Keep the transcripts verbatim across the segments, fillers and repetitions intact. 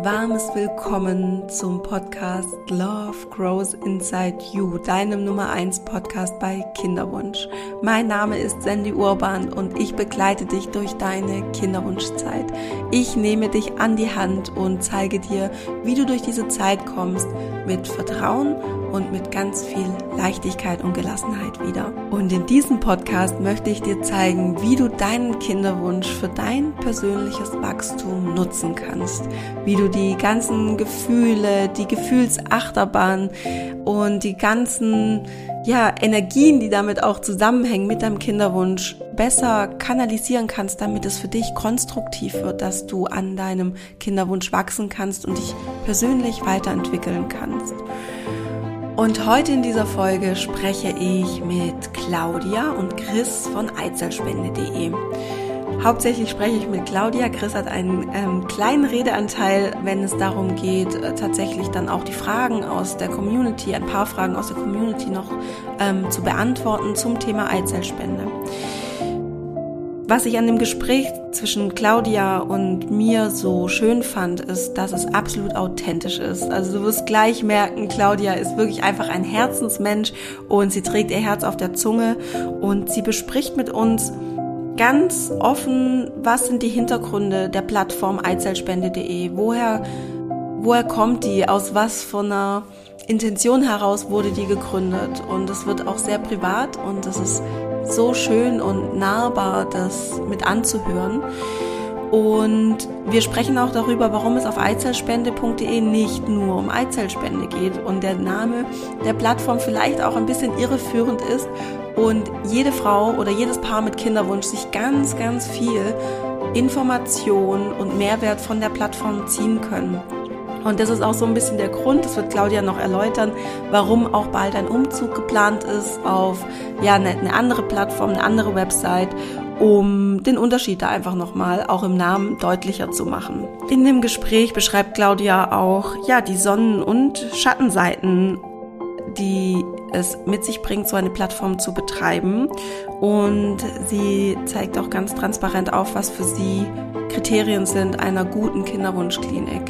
warmes Willkommen zum Podcast Love Grows Inside You, deinem Nummer eins Podcast bei Kinderwunsch. Mein Name ist Sandy Urban und ich begleite dich durch deine Kinderwunschzeit. Ich nehme dich an die Hand und zeige dir, wie du durch diese Zeit kommst, mit Vertrauen und mit ganz viel Leichtigkeit und Gelassenheit wieder. Und in diesem Podcast möchte ich dir zeigen, wie du deinen Kinderwunsch für dein persönliches Wachstum nutzen kannst, wie du die ganzen Gefühle, die Gefühlsachterbahn und die ganzen ja, Energien, die damit auch zusammenhängen mit deinem Kinderwunsch, besser kanalisieren kannst, damit es für dich konstruktiv wird, dass du an deinem Kinderwunsch wachsen kannst und dich persönlich weiterentwickeln kannst. Und heute in dieser Folge spreche ich mit Claudia und Chris von eizellspende punkt de. Hauptsächlich spreche ich mit Claudia. Chris hat einen ähm, kleinen Redeanteil, wenn es darum geht, äh, tatsächlich dann auch die Fragen aus der Community, ein paar Fragen aus der Community noch ähm, zu beantworten zum Thema Eizellspende. Was ich an dem Gespräch zwischen Claudia und mir so schön fand, ist, dass es absolut authentisch ist. Also du wirst gleich merken, Claudia ist wirklich einfach ein Herzensmensch und sie trägt ihr Herz auf der Zunge und sie bespricht mit uns ganz offen, was sind die Hintergründe der Plattform eizellspende punkt de, woher, woher kommt die, aus was von einer Intention heraus wurde die gegründet, und es wird auch sehr privat und es ist so schön und nahbar, das mit anzuhören. Und wir sprechen auch darüber, warum es auf eizellspende punkt de nicht nur um Eizellspende geht und der Name der Plattform vielleicht auch ein bisschen irreführend ist und jede Frau oder jedes Paar mit Kinderwunsch sich ganz, ganz viel Information und Mehrwert von der Plattform ziehen können. Und das ist auch so ein bisschen der Grund, das wird Claudia noch erläutern, warum auch bald ein Umzug geplant ist auf ja eine, eine andere Plattform, eine andere Website, um den Unterschied da einfach nochmal auch im Namen deutlicher zu machen. In dem Gespräch beschreibt Claudia auch ja die Sonnen- und Schattenseiten, die es mit sich bringt, so eine Plattform zu betreiben. Und sie zeigt auch ganz transparent auf, was für sie Kriterien sind einer guten Kinderwunschklinik.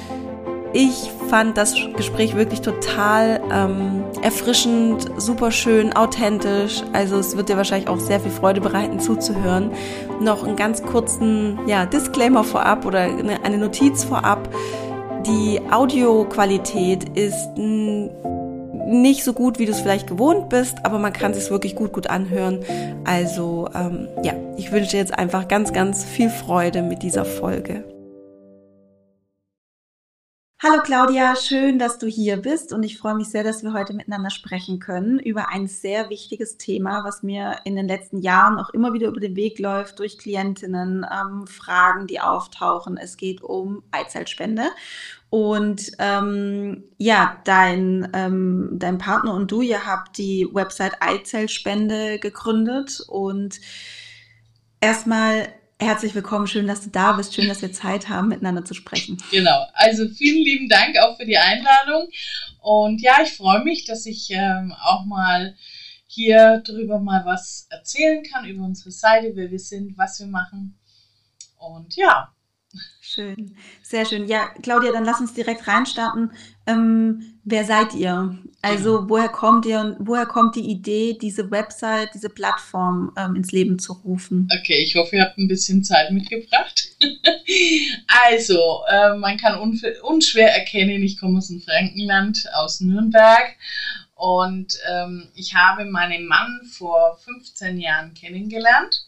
Ich fand das Gespräch wirklich total ähm, erfrischend, super schön, authentisch. Also es wird dir wahrscheinlich auch sehr viel Freude bereiten zuzuhören. Noch einen ganz kurzen ja, Disclaimer vorab oder eine, eine Notiz vorab. Die Audioqualität ist n- nicht so gut, wie du es vielleicht gewohnt bist, aber man kann es sich wirklich gut, gut anhören. Also ähm, ja, ich wünsche dir jetzt einfach ganz, ganz viel Freude mit dieser Folge. Hallo Claudia, schön, dass du hier bist und ich freue mich sehr, dass wir heute miteinander sprechen können über ein sehr wichtiges Thema, was mir in den letzten Jahren auch immer wieder über den Weg läuft durch Klientinnen, ähm, Fragen, die auftauchen. Es geht um Eizellspende und ähm, ja, dein, ähm, dein Partner und du, ihr habt die Website Eizellspende gegründet und erstmal herzlich willkommen, schön, dass du da bist, schön, dass wir Zeit haben, miteinander zu sprechen. Genau, also vielen lieben Dank auch für die Einladung und ja, ich freue mich, dass ich ähm, auch mal hier drüber mal was erzählen kann, über unsere Seite, wer wir sind, was wir machen und ja. Schön, sehr schön. Ja, Claudia, dann lass uns direkt reinstarten. Ähm, wer seid ihr? Also Genau. woher kommt ihr und woher kommt die Idee, diese Website, diese Plattform ähm, ins Leben zu rufen? Okay, ich hoffe, ihr habt ein bisschen Zeit mitgebracht. Also, äh, man kann unf- unschwer erkennen, ich komme aus dem Frankenland, aus Nürnberg. Und ähm, ich habe meinen Mann vor fünfzehn Jahren kennengelernt.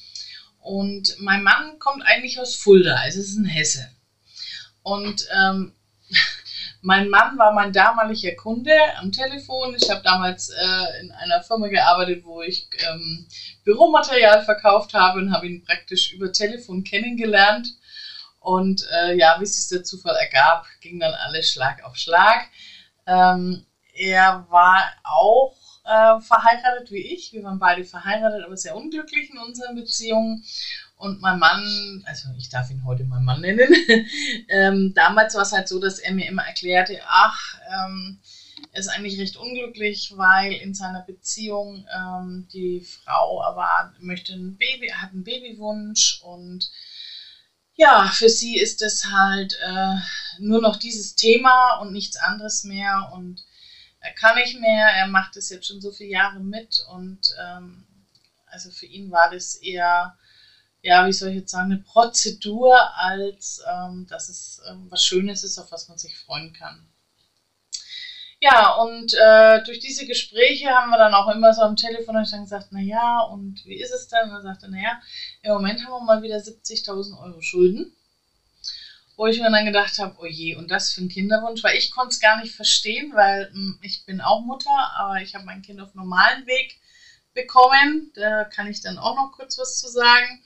Und mein Mann kommt eigentlich aus Fulda, also es ist ein Hesse. Und ähm, mein Mann war mein damaliger Kunde am Telefon. Ich habe damals äh, in einer Firma gearbeitet, wo ich ähm, Büromaterial verkauft habe und habe ihn praktisch über Telefon kennengelernt. Und äh, ja, wie es sich der Zufall ergab, ging dann alles Schlag auf Schlag. Ähm, er war auch äh, verheiratet wie ich. Wir waren beide verheiratet, aber sehr unglücklich in unseren Beziehungen. Und mein Mann, also ich darf ihn heute mein Mann nennen, ähm, damals war es halt so, dass er mir immer erklärte, ach, ähm, er ist eigentlich recht unglücklich, weil in seiner Beziehung ähm, die Frau aber möchte ein Baby, hat einen Babywunsch und ja, für sie ist es halt äh, nur noch dieses Thema und nichts anderes mehr und er kann nicht mehr, er macht es jetzt schon so viele Jahre mit und ähm, also für ihn war das eher, ja, wie soll ich jetzt sagen, eine Prozedur, als ähm, dass es ähm, was Schönes ist, auf was man sich freuen kann. Ja, und äh, durch diese Gespräche haben wir dann auch immer so am Telefon und ich dann gesagt, naja, und wie ist es denn? Und er sagte, naja, im Moment haben wir mal wieder siebzigtausend Euro Schulden. Wo ich mir dann gedacht habe, oh je, und das für einen Kinderwunsch, weil ich konnte es gar nicht verstehen, weil mh, ich bin auch Mutter, aber ich habe mein Kind auf normalen Weg bekommen. Da kann ich dann auch noch kurz was zu sagen.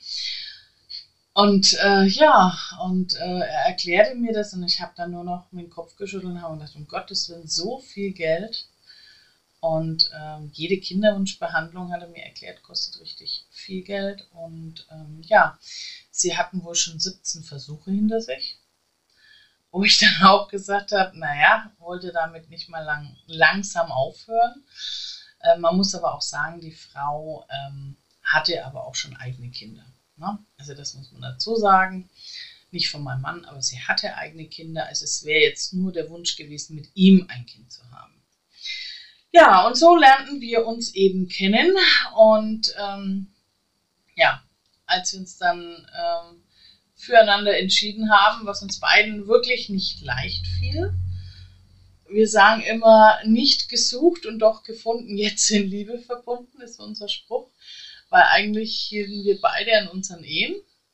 Und äh, ja, und äh, er erklärte mir das und ich habe dann nur noch mit dem Kopf geschüttelt und habe gedacht, um Gottes Willen, so viel Geld. Und ähm, jede Kinderwunschbehandlung, hat er mir erklärt, kostet richtig viel Geld. Und ähm, ja, sie hatten wohl schon siebzehn Versuche hinter sich. Wo ich dann auch gesagt habe, naja, wollte damit nicht mal lang, langsam aufhören. Äh, man muss aber auch sagen, die Frau ähm, hatte aber auch schon eigene Kinder. Ne? Also das muss man dazu sagen. Nicht von meinem Mann, aber sie hatte eigene Kinder. Also es wäre jetzt nur der Wunsch gewesen, mit ihm ein Kind zu haben. Ja, und so lernten wir uns eben kennen. Und ähm, ja, als wir uns dann ähm, füreinander entschieden haben, was uns beiden wirklich nicht leicht fiel. Wir sagen immer, nicht gesucht und doch gefunden, jetzt in Liebe verbunden, ist unser Spruch. Weil eigentlich hielten wir beide an unseren Ehen.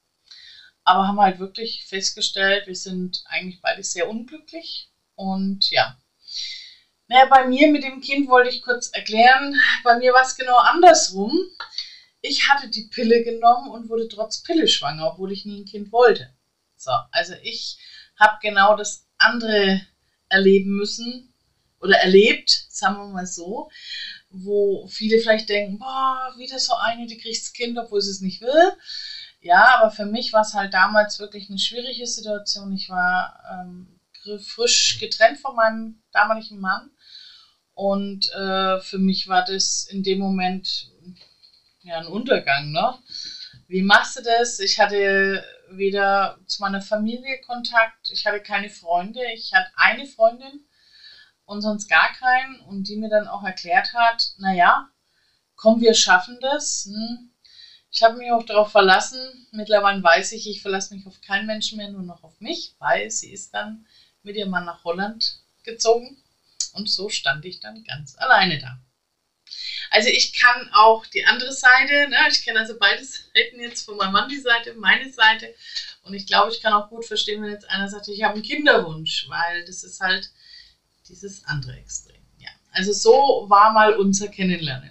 Aber haben halt wirklich festgestellt, wir sind eigentlich beide sehr unglücklich. Und ja, naja, bei mir mit dem Kind wollte ich kurz erklären, bei mir war es genau andersrum. Ich hatte die Pille genommen und wurde trotz Pille schwanger, obwohl ich nie ein Kind wollte. So, also ich habe genau das andere erleben müssen oder erlebt, sagen wir mal so, wo viele vielleicht denken, boah, wieder so eine, die kriegt das Kind, obwohl sie es nicht will. Ja, aber für mich war es halt damals wirklich eine schwierige Situation. Ich war ähm, frisch getrennt von meinem damaligen Mann und äh, für mich war das in dem Moment ja ein Untergang, ne? Wie machst du das? Ich hatte weder zu meiner Familie Kontakt, ich hatte keine Freunde, ich hatte eine Freundin und sonst gar keinen und die mir dann auch erklärt hat, naja, komm, wir schaffen das. Hm. Ich habe mich auch darauf verlassen. Mittlerweile weiß ich, ich verlasse mich auf keinen Menschen mehr, nur noch auf mich, weil sie ist dann mit ihrem Mann nach Holland gezogen und so stand ich dann ganz alleine da. Also ich kann auch die andere Seite, ne? Ich kenne also beide Seiten jetzt, von meinem Mann die Seite, meine Seite und ich glaube, ich kann auch gut verstehen, wenn jetzt einer sagt, ich habe einen Kinderwunsch, weil das ist halt dieses andere Extrem. Ja. Also so war mal unser Kennenlernen.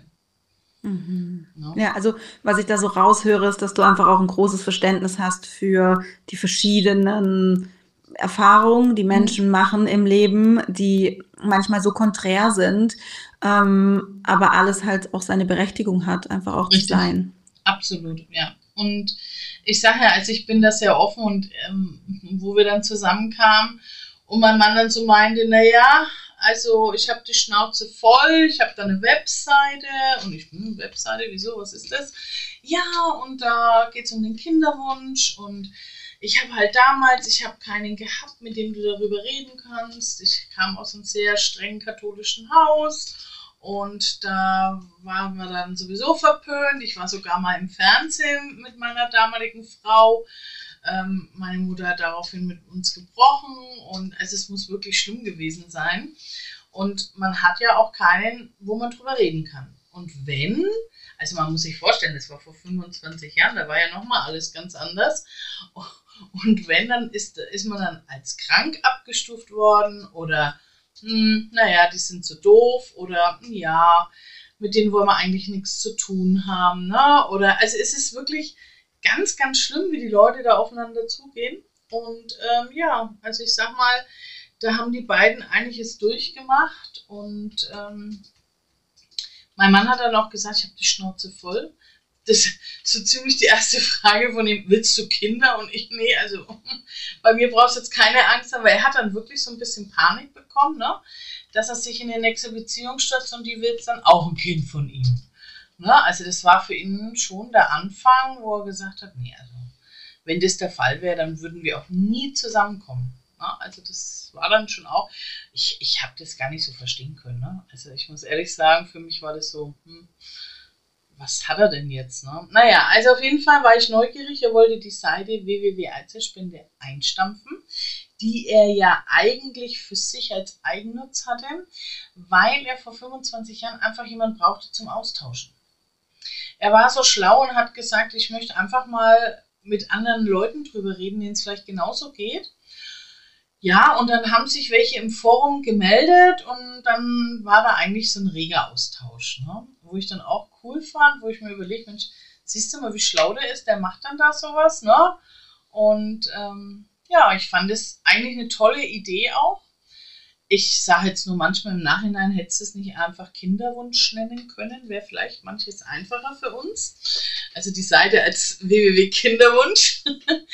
Mhm. No? Ja, also was ich da so raushöre, ist, dass du einfach auch ein großes Verständnis hast für die verschiedenen Erfahrungen, die Menschen mhm. machen im Leben, die manchmal so konträr sind, ähm, aber alles halt auch seine Berechtigung hat, einfach auch Richtig. Zu sein. Absolut, ja. Und ich sage ja, also ich bin da sehr offen und ähm, wo wir dann zusammenkamen und mein Mann dann so meinte, naja, also ich habe die Schnauze voll, ich habe da eine Webseite und ich, hm, Webseite, wieso, was ist das? Ja, und da geht es um den Kinderwunsch und ich habe halt damals, ich habe keinen gehabt, mit dem du darüber reden kannst. Ich kam aus einem sehr streng katholischen Haus und da waren wir dann sowieso verpönt. Ich war sogar mal im Fernsehen mit meiner damaligen Frau. Ähm, meine Mutter hat daraufhin mit uns gebrochen und also es muss wirklich schlimm gewesen sein. Und man hat ja auch keinen, wo man drüber reden kann. Und wenn, also man muss sich vorstellen, das war vor fünfundzwanzig Jahren, da war ja nochmal alles ganz anders. Und wenn, dann ist, ist man dann als krank abgestuft worden oder, hm, naja, die sind so doof oder, ja, mit denen wollen wir eigentlich nichts zu tun haben. Ne? Oder, also es ist wirklich ganz, ganz schlimm, wie die Leute da aufeinander zugehen. Und ähm, ja, also ich sag mal, da haben die beiden einiges durchgemacht. Und ähm, mein Mann hat dann auch gesagt, ich habe die Schnauze voll. Das ist so ziemlich die erste Frage von ihm, willst du Kinder? Und ich, nee, also bei mir brauchst du jetzt keine Angst haben, weil er hat dann wirklich so ein bisschen Panik bekommen, ne? Dass er sich in die nächste Beziehung stürzt und die will jetzt dann auch ein Kind von ihm. Ne? Also das war für ihn schon der Anfang, wo er gesagt hat, nee, also wenn das der Fall wäre, dann würden wir auch nie zusammenkommen. Ja, also das war dann schon auch, ich, ich habe das gar nicht so verstehen können. Ne? Also ich muss ehrlich sagen, für mich war das so, hm, was hat er denn jetzt? Ne? Naja, also auf jeden Fall war ich neugierig. Er wollte die Seite w w w punkt eizellspende einstampfen, die er ja eigentlich für sich als Eigennutz hatte, weil er vor fünfundzwanzig Jahren einfach jemanden brauchte zum Austauschen. Er war so schlau und hat gesagt, ich möchte einfach mal mit anderen Leuten drüber reden, denen es vielleicht genauso geht. Ja, und dann haben sich welche im Forum gemeldet und dann war da eigentlich so ein reger Austausch, ne? Wo ich dann auch cool fand, wo ich mir überlege, Mensch, siehst du mal, wie schlau der ist, der macht dann da sowas, ne? Und ähm, ja, ich fand es eigentlich eine tolle Idee auch. Ich sage jetzt nur manchmal im Nachhinein, hättest du es nicht einfach Kinderwunsch nennen können, wäre vielleicht manches einfacher für uns. Also die Seite als w w w punkt kinderwunsch.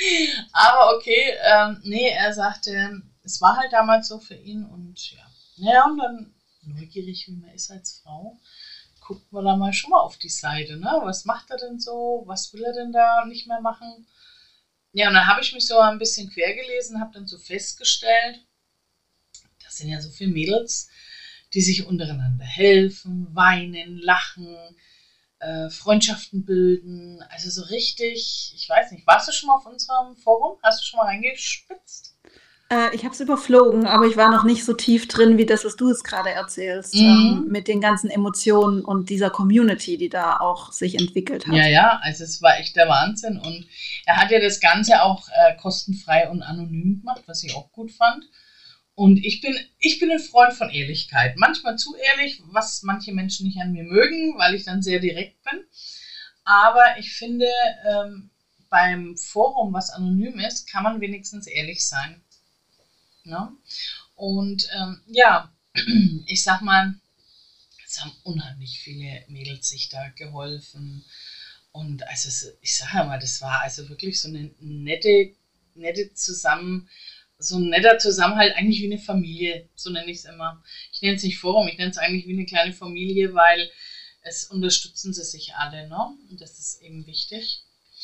Aber okay, ähm, nee, er sagte, es war halt damals so für ihn und ja. Naja, und dann neugierig, wie man ist als Frau, guckt man da mal schon mal auf die Seite, ne? Was macht er denn so? Was will er denn da nicht mehr machen? Ja, und dann habe ich mich so ein bisschen quer gelesen, habe dann so festgestellt, das sind ja so viele Mädels, die sich untereinander helfen, weinen, lachen, äh, Freundschaften bilden. Also so richtig, ich weiß nicht, warst du schon mal auf unserem Forum? Hast du schon mal reingespitzt? Äh, ich habe es überflogen, aber ich war noch nicht so tief drin, wie das, was du es gerade erzählst, mhm. ähm, mit den ganzen Emotionen und dieser Community, die da auch sich entwickelt hat. Ja, ja, also es war echt der Wahnsinn. Und er hat ja das Ganze auch äh, kostenfrei und anonym gemacht, was ich auch gut fand. Und ich bin, ich bin ein Freund von Ehrlichkeit. Manchmal zu ehrlich, was manche Menschen nicht an mir mögen, weil ich dann sehr direkt bin. Aber ich finde, ähm, beim Forum, was anonym ist, kann man wenigstens ehrlich sein. Ne? Und ähm, ja, ich sag mal, es haben unheimlich viele Mädels sich da geholfen. Und also ich sage mal, das war also wirklich so eine nette, nette Zusammen... so ein netter Zusammenhalt, eigentlich wie eine Familie, so nenne ich es immer. Ich nenne es nicht Forum, ich nenne es eigentlich wie eine kleine Familie, weil es unterstützen sie sich alle, ne? Und das ist eben wichtig.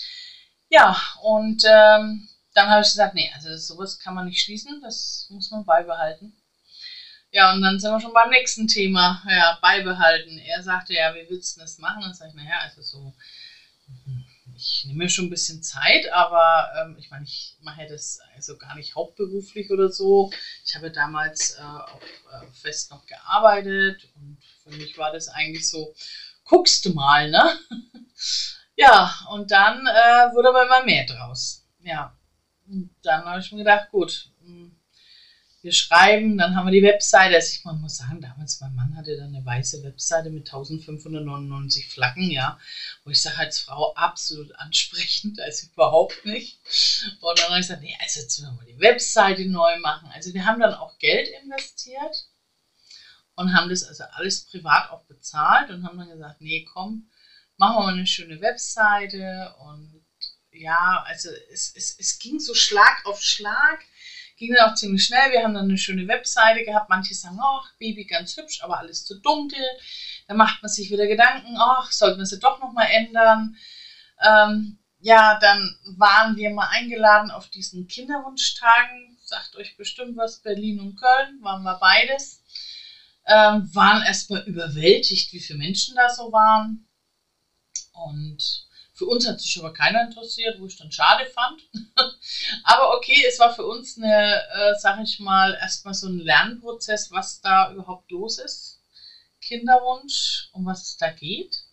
Ja, und ähm, dann habe ich gesagt, nee, also sowas kann man nicht schließen, das muss man beibehalten. Ja, und dann sind wir schon beim nächsten Thema, ja, beibehalten. Er sagte, ja, wie willst du das machen? Und dann sage ich, naja, also so, ich nehme mir schon ein bisschen Zeit, aber ähm, ich meine, ich mache das also gar nicht hauptberuflich oder so. Ich habe damals äh, auch äh, fest noch gearbeitet und für mich war das eigentlich so, guckst du mal, ne? Ja, und dann äh, wurde aber immer mehr draus. Ja, und dann habe ich mir gedacht, gut, wir schreiben, dann haben wir die Webseite. Also ich man muss sagen, damals, mein Mann hatte dann eine weiße Webseite mit eintausendfünfhundertneunundneunzig Flaggen, ja, wo ich sage, als Frau absolut ansprechend, also überhaupt nicht. Und dann habe ich gesagt, nee, also jetzt müssen wir mal die Webseite neu machen. Also wir haben dann auch Geld investiert und haben das also alles privat auch bezahlt und haben dann gesagt, nee, komm, machen wir mal eine schöne Webseite. Und ja, also es, es, es ging so Schlag auf Schlag. Ging dann auch ziemlich schnell. Wir haben dann eine schöne Webseite gehabt. Manche sagen, ach, Baby ganz hübsch, aber alles zu dunkel. Dann macht man sich wieder Gedanken, ach, sollten wir sie doch nochmal ändern. Ähm, ja, dann waren wir mal eingeladen auf diesen Kinderwunschtagen. Sagt euch bestimmt was, Berlin und Köln, waren wir beides. Ähm, waren erstmal überwältigt, wie viele Menschen da so waren. Und für uns hat sich aber keiner interessiert, wo ich dann schade fand. Aber okay, es war für uns eine, äh, sag ich mal, erstmal so ein Lernprozess, was da überhaupt los ist. Kinderwunsch, um was es da geht.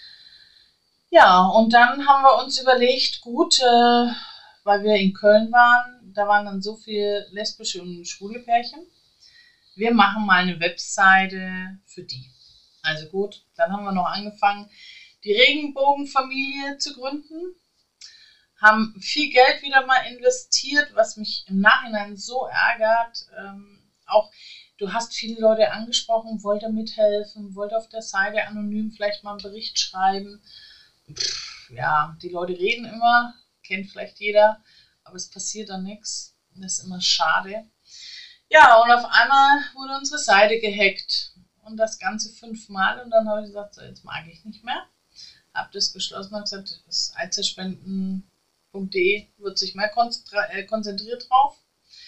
Ja, und dann haben wir uns überlegt, gut, äh, weil wir in Köln waren, da waren dann so viele lesbische und schwule Pärchen. Wir machen mal eine Webseite für die. Also gut, dann haben wir noch angefangen, die Regenbogenfamilie zu gründen, haben viel Geld wieder mal investiert, was mich im Nachhinein so ärgert. Ähm, auch du hast viele Leute angesprochen, wollte mithelfen, wollte auf der Seite anonym vielleicht mal einen Bericht schreiben. Pff, ja, die Leute reden immer, kennt vielleicht jeder, aber es passiert dann nichts. Das ist immer schade. Ja, und auf einmal wurde unsere Seite gehackt und das Ganze fünfmal und dann habe ich gesagt, so, jetzt mag ich nicht mehr. Habe das geschlossen und gesagt, das eizellspenden punkt de wird sich mehr konzentriert drauf.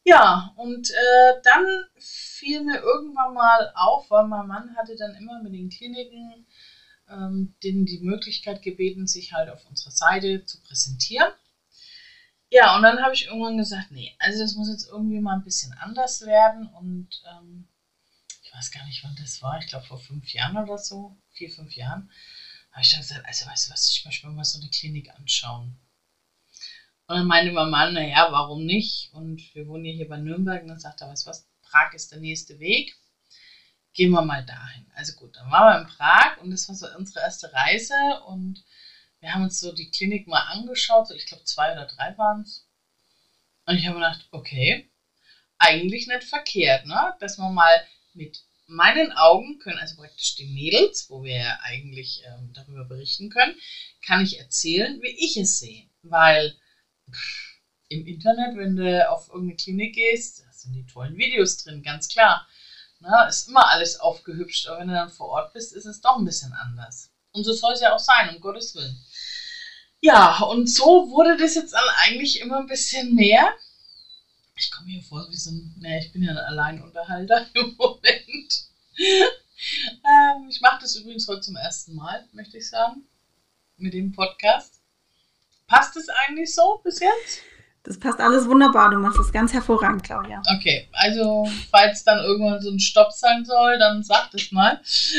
Ja, und äh, dann fiel mir irgendwann mal auf, weil mein Mann hatte dann immer mit den Kliniken ähm, denen die Möglichkeit gebeten, sich halt auf unserer Seite zu präsentieren. Ja, und dann habe ich irgendwann gesagt, nee, also das muss jetzt irgendwie mal ein bisschen anders werden. Und ähm, ich weiß gar nicht, wann das war, ich glaube vor fünf Jahren oder so, vier, fünf Jahren, habe ich dann gesagt, also weißt du was, ich möchte mir mal so eine Klinik anschauen. Und dann meinte mein Mann, naja, warum nicht? Und wir wohnen ja hier bei Nürnberg. Und dann sagt er, weißt du was, Prag ist der nächste Weg. Gehen wir mal dahin. Also gut, dann waren wir in Prag und das war so unsere erste Reise. Und wir haben uns so die Klinik mal angeschaut. So, ich glaube, zwei oder drei waren es. Und ich habe mir gedacht, okay, eigentlich nicht verkehrt, ne? Dass man mal mit meinen Augen können, also praktisch die Mädels, wo wir ja eigentlich ähm, darüber berichten können, kann ich erzählen, wie ich es sehe. Weil pff, im Internet, wenn du auf irgendeine Klinik gehst, da sind die tollen Videos drin, ganz klar. Na, ist immer alles aufgehübscht, aber wenn du dann vor Ort bist, ist es doch ein bisschen anders. Und so soll es ja auch sein, um Gottes Willen. Ja, und so wurde das jetzt dann eigentlich immer ein bisschen mehr. Ich komme mir vor wie so ein, naja, ich bin ja ein Alleinunterhalter im Moment. ähm, ich mache das übrigens heute zum ersten Mal, möchte ich sagen, mit dem Podcast. Passt es eigentlich so bis jetzt? Das passt alles wunderbar, du machst es ganz hervorragend, Claudia. Okay, also falls dann irgendwann so ein Stopp sein soll, dann sag das mal.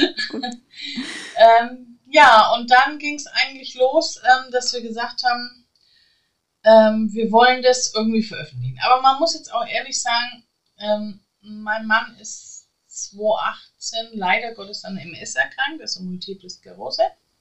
ähm, ja, und dann ging es eigentlich los, ähm, dass wir gesagt haben, ähm, wir wollen das irgendwie veröffentlichen. Aber man muss jetzt auch ehrlich sagen, ähm, mein Mann ist zweitausendachtzehn leider Gottes an M S erkrankt, das ist eine Multiple Sklerose.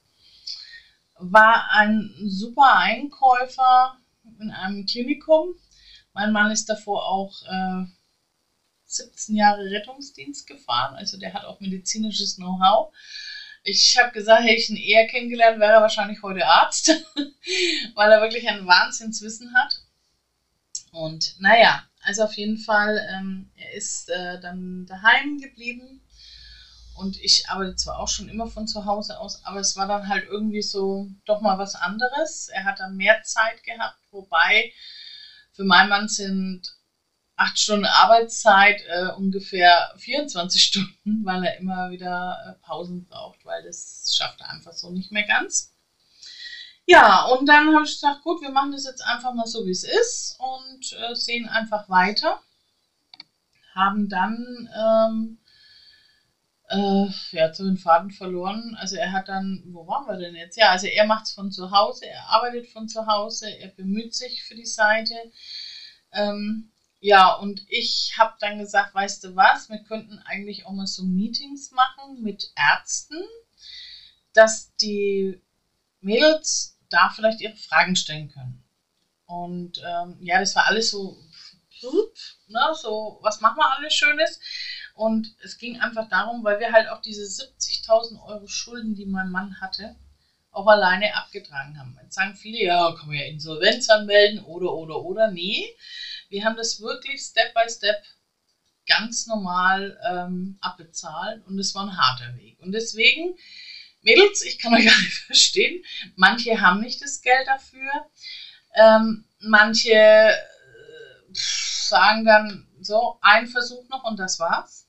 War ein super Einkäufer in einem Klinikum. Mein Mann ist davor auch äh, siebzehn Jahre Rettungsdienst gefahren, also der hat auch medizinisches Know-how. Ich habe gesagt, hätte ich ihn eher kennengelernt, wäre er wahrscheinlich heute Arzt, weil er wirklich ein Wahnsinnswissen hat. Und naja, also auf jeden Fall, ähm, er ist äh, dann daheim geblieben und ich arbeite zwar auch schon immer von zu Hause aus, aber es war dann halt irgendwie so doch mal was anderes. Er hat dann mehr Zeit gehabt, wobei für meinen Mann sind acht Stunden Arbeitszeit äh, ungefähr vierundzwanzig Stunden, weil er immer wieder äh, Pausen braucht, weil das schafft er einfach so nicht mehr ganz. Ja, und dann habe ich gesagt, gut, wir machen das jetzt einfach mal so, wie es ist und äh, sehen einfach weiter. Haben dann ähm, äh, ja, so den Faden verloren. Also er hat dann, wo waren wir denn jetzt? Ja, also er macht es von zu Hause, er arbeitet von zu Hause, er bemüht sich für die Seite. Ähm, Ja, und ich habe dann gesagt, weißt du was, wir könnten eigentlich auch mal so Meetings machen mit Ärzten, dass die Mädels da vielleicht ihre Fragen stellen können. Und ähm, ja, das war alles so, ne, so, was machen wir alles Schönes? Und es ging einfach darum, weil wir halt auch diese siebzigtausend Euro Schulden, die mein Mann hatte, auch alleine abgetragen haben. Jetzt sagen viele, ja, kann man ja Insolvenz anmelden oder, oder, oder. Nee, wir haben das wirklich Step by Step ganz normal ähm, abbezahlt und es war ein harter Weg. Und deswegen, Mädels, ich kann euch gar nicht verstehen, manche haben nicht das Geld dafür, ähm, manche äh, sagen dann so, ein Versuch noch und das war's.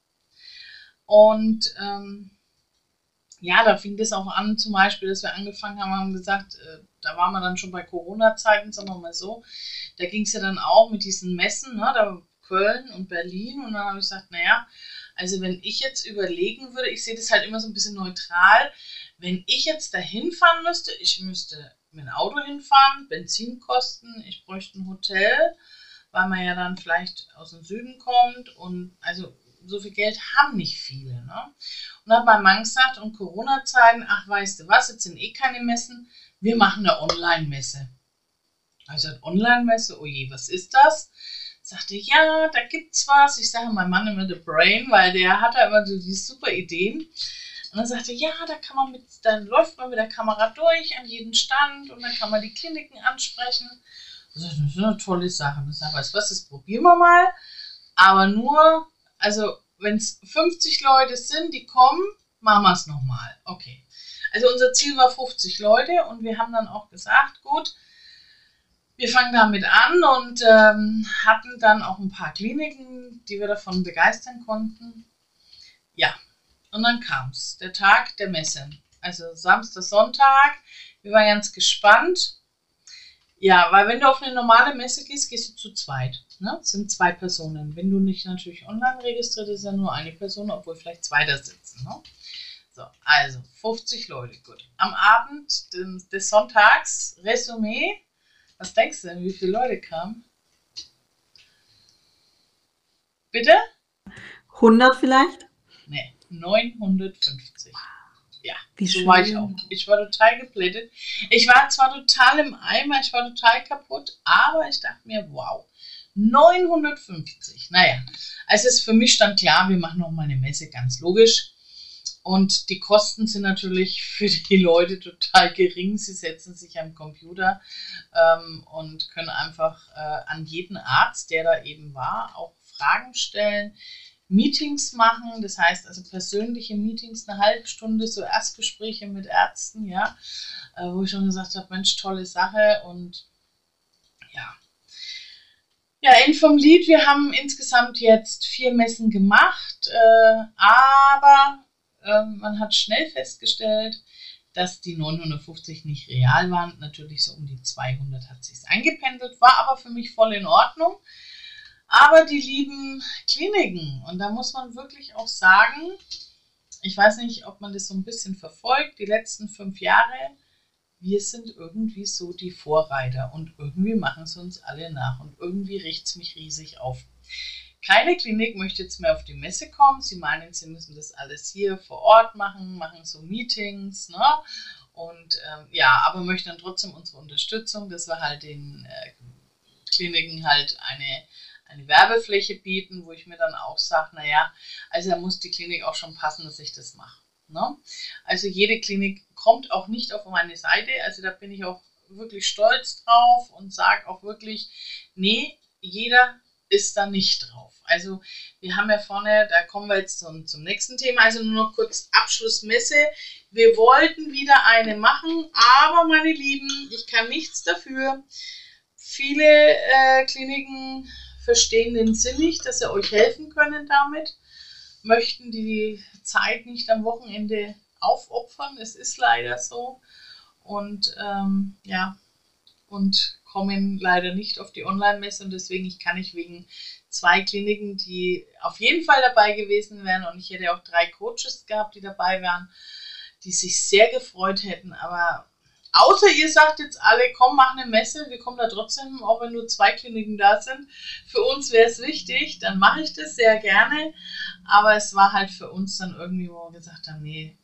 Und ähm, ja, da fing das auch an, zum Beispiel, dass wir angefangen haben, haben gesagt, äh, da waren wir dann schon bei Corona-Zeiten, sagen wir mal so, da ging es ja dann auch mit diesen Messen, ne, da Köln und Berlin und dann habe ich gesagt, naja, also wenn ich jetzt überlegen würde, ich sehe das halt immer so ein bisschen neutral, wenn ich jetzt dahin fahren müsste, ich müsste mit dem Auto hinfahren, Benzinkosten, ich bräuchte ein Hotel, weil man ja dann vielleicht aus dem Süden kommt und also so viel Geld haben nicht viele, ne? Und dann hat mein Mann gesagt, und Corona-Zeiten, ach weißt du was, jetzt sind eh keine Messen, wir machen eine Online-Messe. Also eine Online-Messe, oh je, was ist das? Sagte, ja, da gibt's was. Ich sage meinem Mann immer The Brain, weil der hat da immer so die super Ideen. Und dann sagte, ja, da kann man mit, dann läuft man mit der Kamera durch an jeden Stand und dann kann man die Kliniken ansprechen. Das ist eine tolle Sache. Und ich sage, weißt du was, das probieren wir mal. Aber nur, also wenn es fünfzig Leute sind, die kommen, machen wir es nochmal. Okay. Also unser Ziel war fünfzig Leute und wir haben dann auch gesagt, gut, wir fangen damit an und ähm, hatten dann auch ein paar Kliniken, die wir davon begeistern konnten. Ja, und dann kam es, der Tag der Messe. Also Samstag, Sonntag, wir waren ganz gespannt. Ja, weil wenn du auf eine normale Messe gehst, gehst du zu zweit. Ne? Es sind zwei Personen. Wenn du nicht natürlich online registriert, ist ja nur eine Person, obwohl vielleicht zwei da sitzen. Ne? So, also fünfzig Leute, gut. Am Abend des, des Sonntags, Resümee, was denkst du denn, wie viele Leute kamen? Bitte? hundert vielleicht? Nee, neunhundertfünfzig. Ja, wie so schön. war ich auch. Ich war total geplättet. Ich war zwar total im Eimer, ich war total kaputt, aber ich dachte mir, wow, neunhundertfünfzig. Naja, also es für mich stand klar, wir machen nochmal eine Messe, ganz logisch. Und die Kosten sind natürlich für die Leute total gering. Sie setzen sich am Computer ähm, und können einfach äh, an jeden Arzt, der da eben war, auch Fragen stellen, Meetings machen, das heißt also persönliche Meetings, eine halbe Stunde, so Erstgespräche mit Ärzten, ja, äh, wo ich schon gesagt habe, Mensch, tolle Sache und ja. Ja, Ende vom Lied, wir haben insgesamt jetzt vier Messen gemacht, äh, aber äh, man hat schnell festgestellt, dass die neunhundertfünfzig nicht real waren, natürlich so um die zweihundert hat sich's eingependelt, war aber für mich voll in Ordnung. Aber die lieben Kliniken, und da muss man wirklich auch sagen, ich weiß nicht, ob man das so ein bisschen verfolgt, die letzten fünf Jahre, wir sind irgendwie so die Vorreiter und irgendwie machen es uns alle nach und irgendwie riecht es mich riesig auf. Keine Klinik möchte jetzt mehr auf die Messe kommen, sie meinen, sie müssen das alles hier vor Ort machen, machen so Meetings, ne? Und ähm, ja, aber möchten dann trotzdem unsere Unterstützung, dass wir halt den äh, Kliniken halt eine eine Werbefläche bieten, wo ich mir dann auch sage, naja, also da muss die Klinik auch schon passen, dass ich das mache. Ne? Also jede Klinik kommt auch nicht auf meine Seite, also da bin ich auch wirklich stolz drauf und sage auch wirklich, nee, jeder ist da nicht drauf. Also wir haben ja vorne, da kommen wir jetzt zum, zum nächsten Thema, also nur noch kurz Abschlussmesse. Wir wollten wieder eine machen, aber meine Lieben, ich kann nichts dafür. Viele äh, Kliniken verstehen den Sinn nicht, dass sie euch helfen können damit, möchten die Zeit nicht am Wochenende aufopfern, es ist leider so und ähm, ja, und kommen leider nicht auf die Online-Messe und deswegen, ich kann nicht wegen zwei Kliniken, die auf jeden Fall dabei gewesen wären und ich hätte auch drei Coaches gehabt, die dabei wären, die sich sehr gefreut hätten, aber außer ihr sagt jetzt alle, komm, mach eine Messe, wir kommen da trotzdem, auch wenn nur zwei Kliniken da sind. Für uns wäre es wichtig, dann mache ich das sehr gerne. Aber es war halt für uns dann irgendwie, wo wir gesagt haben, nee,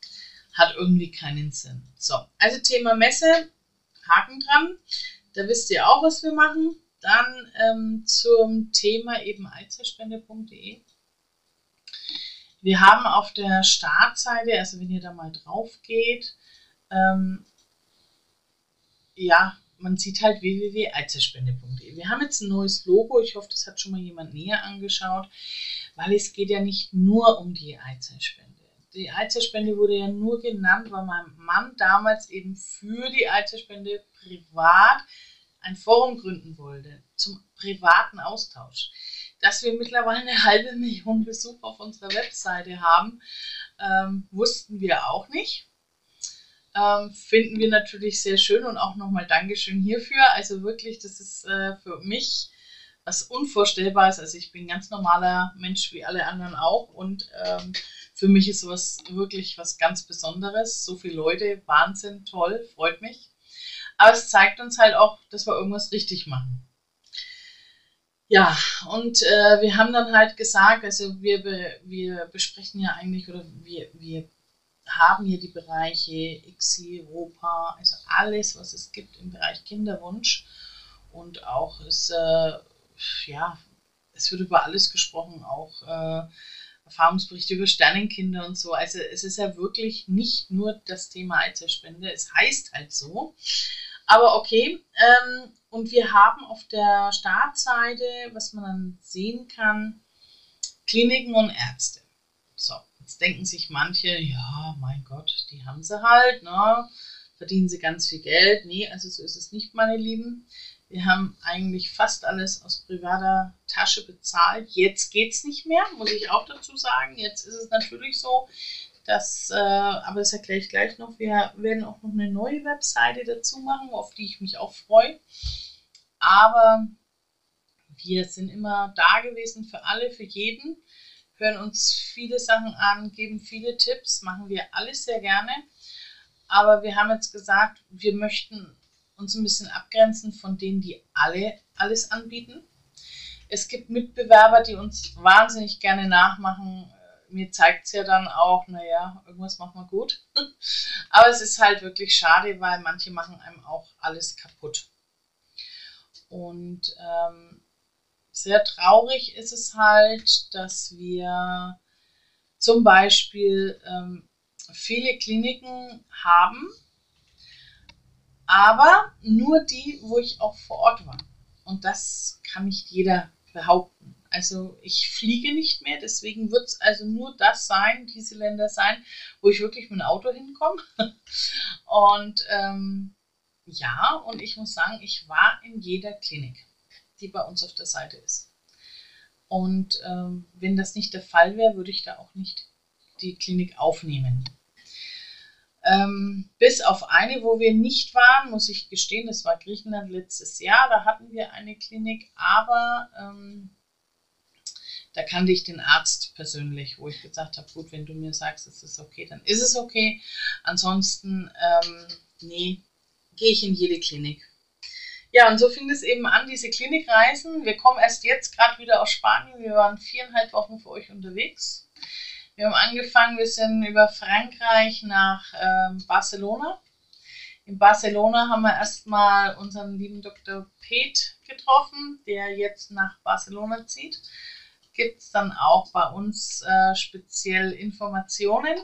hat irgendwie keinen Sinn. So, also Thema Messe, Haken dran. Da wisst ihr auch, was wir machen. Dann ähm, zum Thema eben eizellspende punkt de. Wir haben auf der Startseite, also wenn ihr da mal drauf geht, ähm, ja, man sieht halt w w w punkt eizellspende punkt de. Wir haben jetzt ein neues Logo, ich hoffe, das hat schon mal jemand näher angeschaut, weil es geht ja nicht nur um die Eizellspende. Die Eizellspende wurde ja nur genannt, weil mein Mann damals eben für die Eizellspende privat ein Forum gründen wollte, zum privaten Austausch. Dass wir mittlerweile eine halbe Million Besucher auf unserer Webseite haben, ähm, wussten wir auch nicht. Ähm, finden wir natürlich sehr schön und auch nochmal Dankeschön hierfür. Also wirklich, das ist äh, für mich was Unvorstellbares. Also ich bin ein ganz normaler Mensch wie alle anderen auch und ähm, für mich ist sowas wirklich was ganz Besonderes. So viele Leute, Wahnsinn, toll, freut mich. Aber es zeigt uns halt auch, dass wir irgendwas richtig machen. Ja, und äh, wir haben dann halt gesagt, also wir, be, wir besprechen ja eigentlich, oder wir, wir haben hier die Bereiche I C S I, Europa, also alles, was es gibt im Bereich Kinderwunsch. Und auch ist, äh, ja, es wird über alles gesprochen, auch äh, Erfahrungsberichte über Sternenkinder und so. Also es ist ja wirklich nicht nur das Thema Eizellspende, es heißt halt so. Aber okay, ähm, und wir haben auf der Startseite, was man dann sehen kann, Kliniken und Ärzte. So, jetzt denken sich manche, ja, mein Gott, die haben sie halt, ne? Verdienen sie ganz viel Geld. Nee, also so ist es nicht, meine Lieben. Wir haben eigentlich fast alles aus privater Tasche bezahlt. Jetzt geht es nicht mehr, muss ich auch dazu sagen. Jetzt ist es natürlich so, dass, äh, aber das erkläre ich gleich noch, wir werden auch noch eine neue Webseite dazu machen, auf die ich mich auch freue. Aber wir sind immer da gewesen für alle, für jeden, hören uns viele Sachen an, geben viele Tipps, machen wir alles sehr gerne. Aber wir haben jetzt gesagt, wir möchten uns ein bisschen abgrenzen von denen, die alle alles anbieten. Es gibt Mitbewerber, die uns wahnsinnig gerne nachmachen. Mir zeigt es ja dann auch, naja, irgendwas machen wir gut. Aber es ist halt wirklich schade, weil manche machen einem auch alles kaputt. Und ähm, sehr traurig ist es halt, dass wir zum Beispiel ähm, viele Kliniken haben, aber nur die, wo ich auch vor Ort war. Und das kann nicht jeder behaupten. Also ich fliege nicht mehr, deswegen wird es also nur das sein, diese Länder sein, wo ich wirklich mit dem Auto hinkomme. Und ähm, ja, und ich muss sagen, ich war in jeder Klinik, die bei uns auf der Seite ist. Und ähm, wenn das nicht der Fall wäre, würde ich da auch nicht die Klinik aufnehmen. Ähm, bis auf eine, wo wir nicht waren, muss ich gestehen, das war Griechenland letztes Jahr, da hatten wir eine Klinik, aber ähm, da kannte ich den Arzt persönlich, wo ich gesagt habe, gut, wenn du mir sagst, es ist okay, dann ist es okay. Ansonsten, ähm, nee, gehe ich in jede Klinik. Ja, und so fing es eben an, diese Klinikreisen. Wir kommen erst jetzt gerade wieder aus Spanien. Wir waren viereinhalb Wochen für euch unterwegs. Wir haben angefangen, wir sind über Frankreich nach ähm, Barcelona. In Barcelona haben wir erstmal unseren lieben Doktor Pet getroffen, der jetzt nach Barcelona zieht. Gibt es dann auch bei uns äh, speziell Informationen.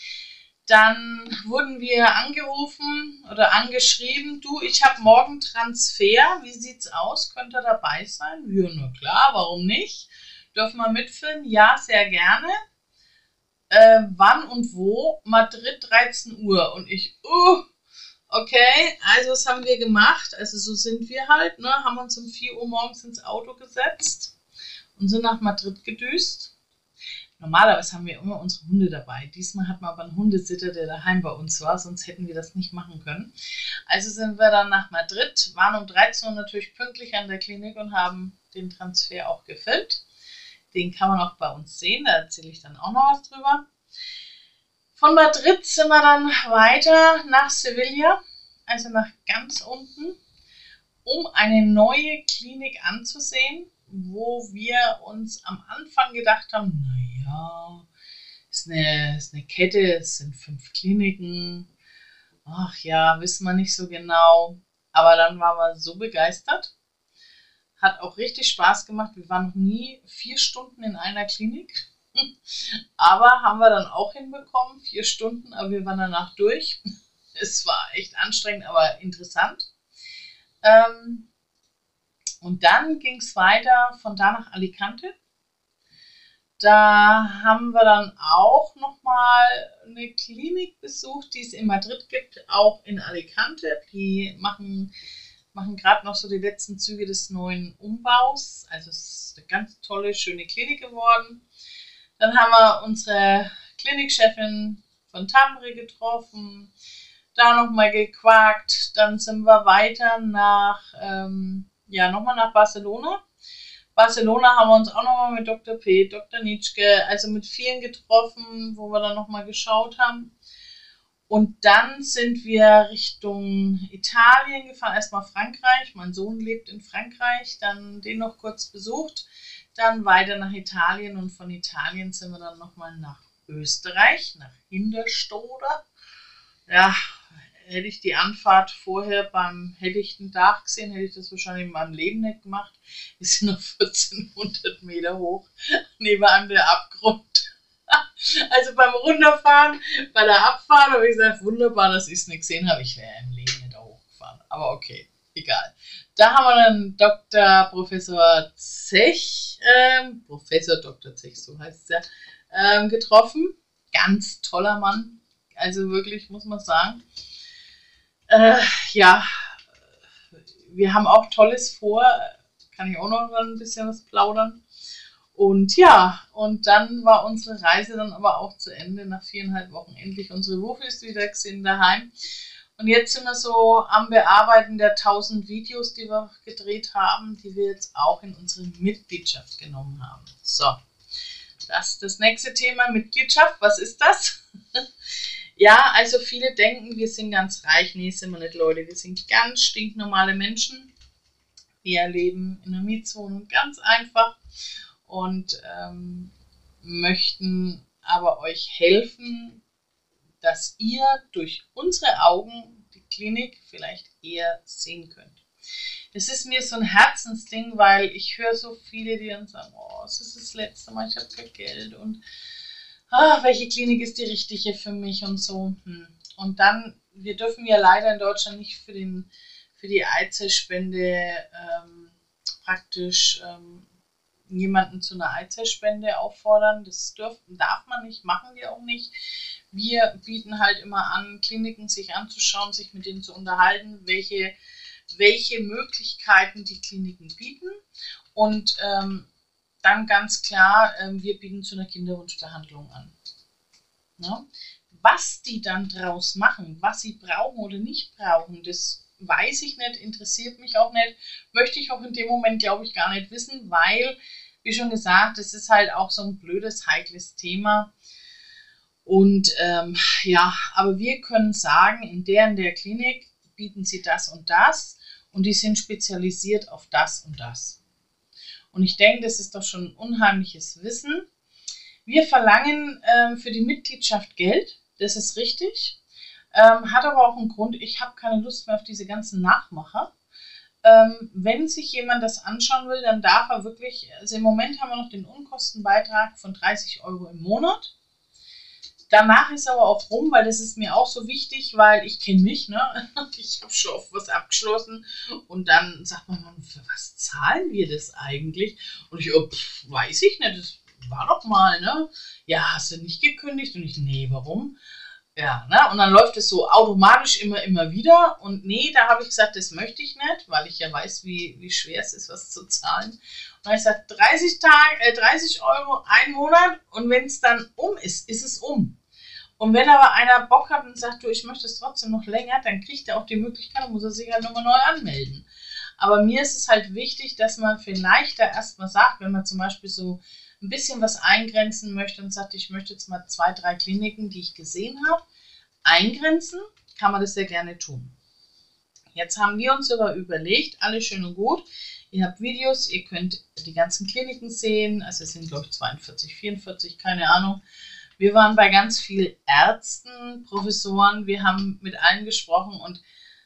Dann wurden wir angerufen oder angeschrieben, du, ich habe morgen Transfer, wie sieht's aus, könnt ihr dabei sein? Ja, na klar, warum nicht? Dürfen wir mitfilmen? Ja, sehr gerne. Äh, wann und wo? Madrid, dreizehn Uhr. Und ich, uh, okay, also was haben wir gemacht? Also so sind wir halt, ne? Haben uns um vier Uhr morgens ins Auto gesetzt und sind nach Madrid gedüst. Normalerweise haben wir immer unsere Hunde dabei. Diesmal hatten wir aber einen Hundesitter, der daheim bei uns war, sonst hätten wir das nicht machen können. Also sind wir dann nach Madrid, waren um dreizehn Uhr natürlich pünktlich an der Klinik und haben den Transfer auch gefilmt. Den kann man auch bei uns sehen, da erzähle ich dann auch noch was drüber. Von Madrid sind wir dann weiter nach Sevilla, also nach ganz unten, um eine neue Klinik anzusehen, wo wir uns am Anfang gedacht haben, naja, ist eine, ist eine Kette, es sind fünf Kliniken, ach ja, wissen wir nicht so genau. Aber dann waren wir so begeistert, hat auch richtig Spaß gemacht. Wir waren noch nie vier Stunden in einer Klinik, aber haben wir dann auch hinbekommen, vier Stunden, aber wir waren danach durch. Es war echt anstrengend, aber interessant. Ähm, Und dann ging es weiter von da nach Alicante. Da haben wir dann auch nochmal eine Klinik besucht, die es in Madrid gibt, auch in Alicante. Die machen, machen gerade noch so die letzten Züge des neuen Umbaus. Also es ist eine ganz tolle, schöne Klinik geworden. Dann haben wir unsere Klinikchefin von Tambre getroffen, da nochmal gequakt. Dann sind wir weiter nach... Ähm, Ja, nochmal nach Barcelona. Barcelona haben wir uns auch nochmal mit Doktor P, Doktor Nitschke, also mit vielen getroffen, wo wir dann nochmal geschaut haben. Und dann sind wir Richtung Italien gefahren, erstmal Frankreich. Mein Sohn lebt in Frankreich, dann den noch kurz besucht. Dann weiter nach Italien und von Italien sind wir dann nochmal nach Österreich, nach Hinderstoder. Ja, hätte ich die Anfahrt vorher beim helllichten Tag gesehen, hätte ich das wahrscheinlich in meinem Leben nicht gemacht. Wir sind noch vierzehnhundert Meter hoch, neben einem der Abgrund. Also beim Runterfahren, bei der Abfahrt habe ich gesagt, wunderbar, dass ich es nicht gesehen habe. Ich wäre im Leben nicht da hochgefahren. Aber okay, egal. Da haben wir dann Doktor Professor Zech, ähm, Professor Doktor Zech, so heißt es ja, ähm, getroffen. Ganz toller Mann. Also wirklich, muss man sagen. Äh, ja, wir haben auch Tolles vor, kann ich auch noch ein bisschen was plaudern. Und ja, und dann war unsere Reise dann aber auch zu Ende, nach viereinhalb Wochen endlich unsere Wufis wieder gesehen daheim. Und jetzt sind wir so am Bearbeiten der tausend Videos, die wir gedreht haben, die wir jetzt auch in unsere Mitgliedschaft genommen haben. So, das ist das nächste Thema, Mitgliedschaft. Was ist das? Ja, also viele denken, wir sind ganz reich. Nee, sind wir nicht, Leute. Wir sind ganz stinknormale Menschen. Wir leben in einer Mietswohnung ganz einfach und ähm, möchten aber euch helfen, dass ihr durch unsere Augen die Klinik vielleicht eher sehen könnt. Das ist mir so ein Herzensding, weil ich höre so viele, die dann sagen, oh, es ist das letzte Mal, ich habe kein Geld und ah, welche Klinik ist die richtige für mich und so. Und dann, wir dürfen ja leider in Deutschland nicht für, den, für die Eizellspende ähm, praktisch ähm, jemanden zu einer Eizellspende auffordern. Das dürf, darf man nicht, machen wir auch nicht. Wir bieten halt immer an, Kliniken sich anzuschauen, sich mit denen zu unterhalten, welche, welche Möglichkeiten die Kliniken bieten. Und ähm, dann ganz klar, ähm, wir bieten zu einer Kinderwunschbehandlung an. Ja? Was die dann draus machen, was sie brauchen oder nicht brauchen, das weiß ich nicht, interessiert mich auch nicht, möchte ich auch in dem Moment, glaube ich, gar nicht wissen, weil, wie schon gesagt, das ist halt auch so ein blödes, heikles Thema. Und ähm, ja, aber wir können sagen, in der in der Klinik bieten sie das und das und die sind spezialisiert auf das und das. Und ich denke, das ist doch schon ein unheimliches Wissen. Wir verlangen ähm, für die Mitgliedschaft Geld, das ist richtig. Ähm, hat aber auch einen Grund, ich habe keine Lust mehr auf diese ganzen Nachmacher. Ähm, wenn sich jemand das anschauen will, dann darf er wirklich, also im Moment haben wir noch den Unkostenbeitrag von dreißig Euro im Monat. Danach ist aber auch rum, weil das ist mir auch so wichtig, weil ich kenne mich, ne? Ich habe schon oft was abgeschlossen und dann sagt man, für was zahlen wir das eigentlich? Und ich, oh, pff, weiß ich nicht, das war doch mal, ne? Ja, hast du nicht gekündigt? Und ich, nee, warum? Ja, ne? Und dann läuft es so automatisch immer, immer wieder und nee, da habe ich gesagt, das möchte ich nicht, weil ich ja weiß, wie, wie schwer es ist, was zu zahlen. Und dann habe ich gesagt, dreißig Tage, äh, dreißig Euro, ein Monat und wenn es dann um ist, ist es um. Und wenn aber einer Bock hat und sagt, du, ich möchte es trotzdem noch länger, dann kriegt er auch die Möglichkeit, dann muss er sich halt nochmal neu anmelden. Aber mir ist es halt wichtig, dass man vielleicht da erstmal sagt, wenn man zum Beispiel so ein bisschen was eingrenzen möchte und sagt, ich möchte jetzt mal zwei, drei Kliniken, die ich gesehen habe, eingrenzen, kann man das sehr gerne tun. Jetzt haben wir uns aber überlegt, alles schön und gut, ihr habt Videos, ihr könnt die ganzen Kliniken sehen, also es sind glaube ich zweiundvierzig, vierundvierzig, keine Ahnung. Wir waren bei ganz vielen Ärzten, Professoren, wir haben mit allen gesprochen und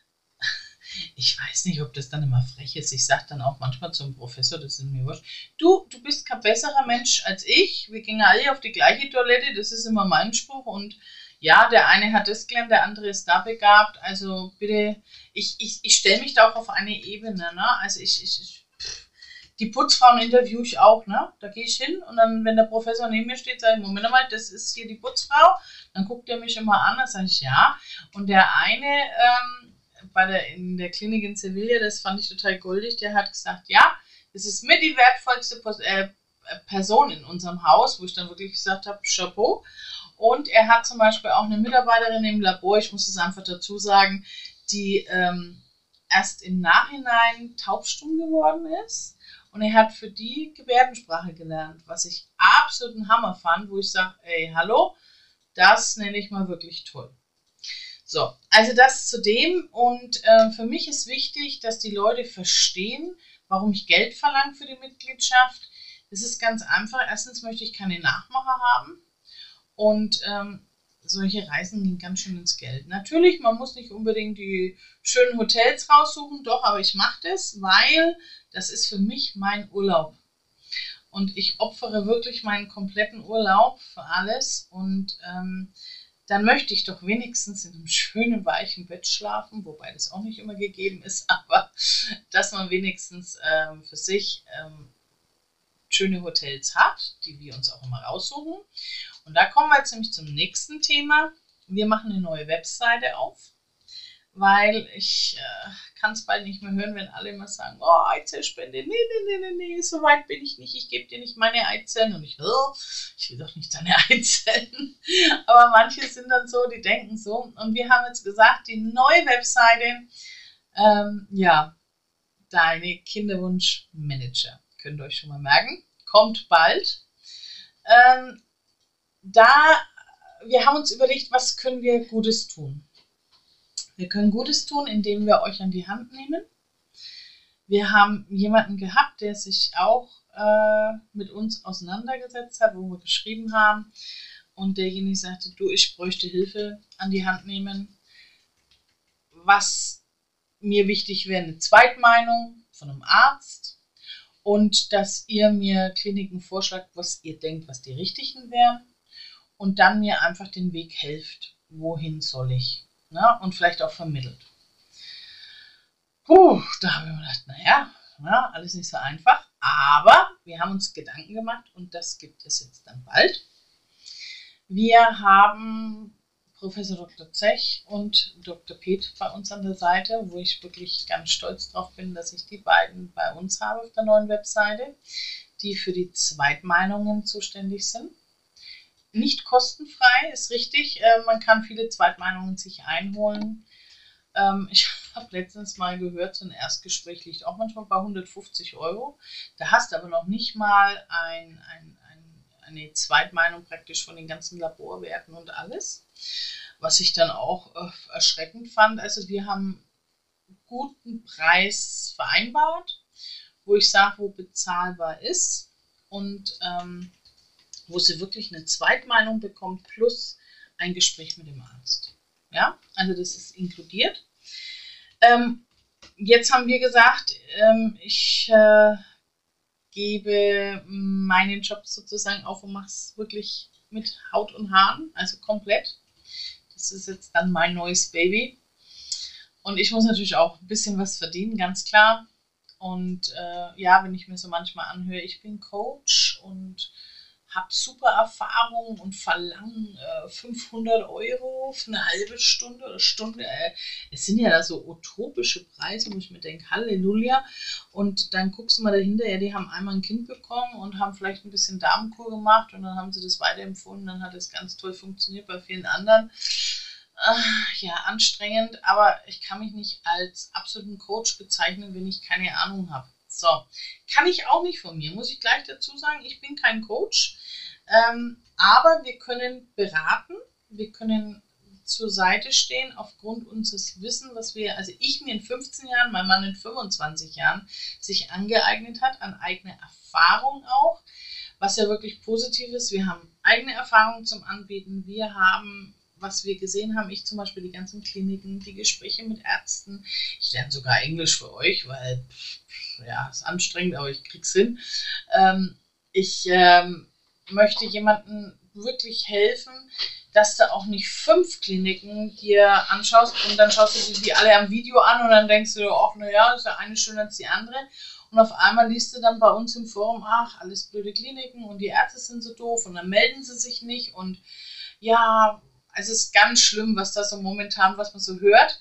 ich weiß nicht, ob das dann immer frech ist. Ich sage dann auch manchmal zum Professor, das ist mir wurscht, du, du bist kein besserer Mensch als ich, wir gingen alle auf die gleiche Toilette, das ist immer mein Spruch und ja, der eine hat das gelernt, der andere ist da begabt, also bitte, ich, ich, ich stelle mich da auch auf eine Ebene, ne? Also ich, ich, ich die Putzfrauen interviewe ich auch, ne? Da gehe ich hin und dann, wenn der Professor neben mir steht, sage ich, Moment mal, das ist hier die Putzfrau. Dann guckt er mich immer an, dann sage ich, ja. Und der eine ähm, bei der, in der Klinik in Sevilla, das fand ich total goldig, der hat gesagt, ja, das ist mir die wertvollste äh, Person in unserem Haus, wo ich dann wirklich gesagt habe, Chapeau. Und er hat zum Beispiel auch eine Mitarbeiterin im Labor, ich muss es einfach dazu sagen, die ähm, erst im Nachhinein taubstumm geworden ist. Und er hat für die Gebärdensprache gelernt, was ich absolut einen Hammer fand, wo ich sage, ey, hallo, das nenne ich mal wirklich toll. So, also das zu dem. Und äh, für mich ist wichtig, dass die Leute verstehen, warum ich Geld verlange für die Mitgliedschaft. Das ist ganz einfach. Erstens möchte ich keine Nachmacher haben. Und ähm, solche Reisen gehen ganz schön ins Geld. Natürlich, man muss nicht unbedingt die schönen Hotels raussuchen, doch, aber ich mache das, weil das ist für mich mein Urlaub. Und ich opfere wirklich meinen kompletten Urlaub für alles. Und ähm, dann möchte ich doch wenigstens in einem schönen, weichen Bett schlafen, wobei das auch nicht immer gegeben ist, aber dass man wenigstens ähm, für sich ähm, schöne Hotels hat, die wir uns auch immer raussuchen. Und da kommen wir jetzt nämlich zum nächsten Thema. Wir machen eine neue Webseite auf, weil ich äh, kann es bald nicht mehr hören, wenn alle immer sagen, oh, Eizellspende, nee, nee, nee, nee, nee, so weit bin ich nicht, ich gebe dir nicht meine Eizellen. Und ich, oh, ich will doch nicht deine Eizellen. Aber manche sind dann so, die denken so. Und wir haben jetzt gesagt, die neue Webseite, ähm, ja, deine Kinderwunschmanager, könnt ihr euch schon mal merken, kommt bald. Ähm, da, wir haben uns überlegt, was können wir Gutes tun? Wir können Gutes tun, indem wir euch an die Hand nehmen. Wir haben jemanden gehabt, der sich auch äh, mit uns auseinandergesetzt hat, wo wir geschrieben haben. Und derjenige sagte, du, ich bräuchte Hilfe an die Hand nehmen. Was mir wichtig wäre, eine Zweitmeinung von einem Arzt. Und dass ihr mir Kliniken vorschlagt, was ihr denkt, was die richtigen wären. Und dann mir einfach den Weg helft. Wohin soll ich? Na, und vielleicht auch vermittelt. Puh, da haben wir gedacht, naja, na, alles nicht so einfach. Aber wir haben uns Gedanken gemacht und das gibt es jetzt dann bald. Wir haben Professor Doktor Zech und Doktor Peth bei uns an der Seite, wo ich wirklich ganz stolz drauf bin, dass ich die beiden bei uns habe auf der neuen Webseite, die für die Zweitmeinungen zuständig sind. Nicht kostenfrei, ist richtig. Äh, man kann viele Zweitmeinungen sich einholen. Ähm, ich habe letztens mal gehört, so ein Erstgespräch liegt auch manchmal bei hundertfünfzig Euro. Da hast du aber noch nicht mal ein, ein, ein, eine Zweitmeinung praktisch von den ganzen Laborwerten und alles. Was ich dann auch äh, erschreckend fand. Also wir haben einen guten Preis vereinbart, wo ich sage, wo bezahlbar ist. Und ähm, wo sie wirklich eine Zweitmeinung bekommt plus ein Gespräch mit dem Arzt. Ja, also das ist inkludiert. Ähm, jetzt haben wir gesagt, ähm, ich äh, gebe meinen Job sozusagen auf und mache es wirklich mit Haut und Haaren, also komplett. Das ist jetzt dann mein neues Baby. Und ich muss natürlich auch ein bisschen was verdienen, ganz klar. Und äh, ja, wenn ich mir so manchmal anhöre, ich bin Coach und habe super Erfahrung und verlange äh, fünfhundert Euro für eine halbe Stunde oder Stunde. Äh, es sind ja da so utopische Preise, wo ich mir denke, Halleluja. Und dann guckst du mal dahinter, ja, die haben einmal ein Kind bekommen und haben vielleicht ein bisschen Darmkur gemacht und dann haben sie das weiterempfohlen. Dann hat es ganz toll funktioniert bei vielen anderen. Äh, ja, anstrengend, aber ich kann mich nicht als absoluten Coach bezeichnen, wenn ich keine Ahnung habe. So, kann ich auch nicht von mir, muss ich gleich dazu sagen, ich bin kein Coach, ähm, aber wir können beraten, wir können zur Seite stehen aufgrund unseres Wissens, was wir, also ich mir in fünfzehn Jahren, mein Mann in fünfundzwanzig Jahren sich angeeignet hat, an eigene Erfahrung auch, was ja wirklich positiv ist. Wir haben eigene Erfahrungen zum Anbieten, wir haben, was wir gesehen haben, ich zum Beispiel die ganzen Kliniken, die Gespräche mit Ärzten, ich lerne sogar Englisch für euch, weil ja, ist anstrengend, aber ich krieg's hin. Ähm, ich ähm, möchte jemandem wirklich helfen, dass du auch nicht fünf Kliniken dir anschaust und dann schaust du dir die alle am Video an und dann denkst du, ach naja, ist ja eine schöner als die andere. Und auf einmal liest du dann bei uns im Forum, ach, alles blöde Kliniken und die Ärzte sind so doof und dann melden sie sich nicht und ja, es ist ganz schlimm, was da so momentan, was man so hört.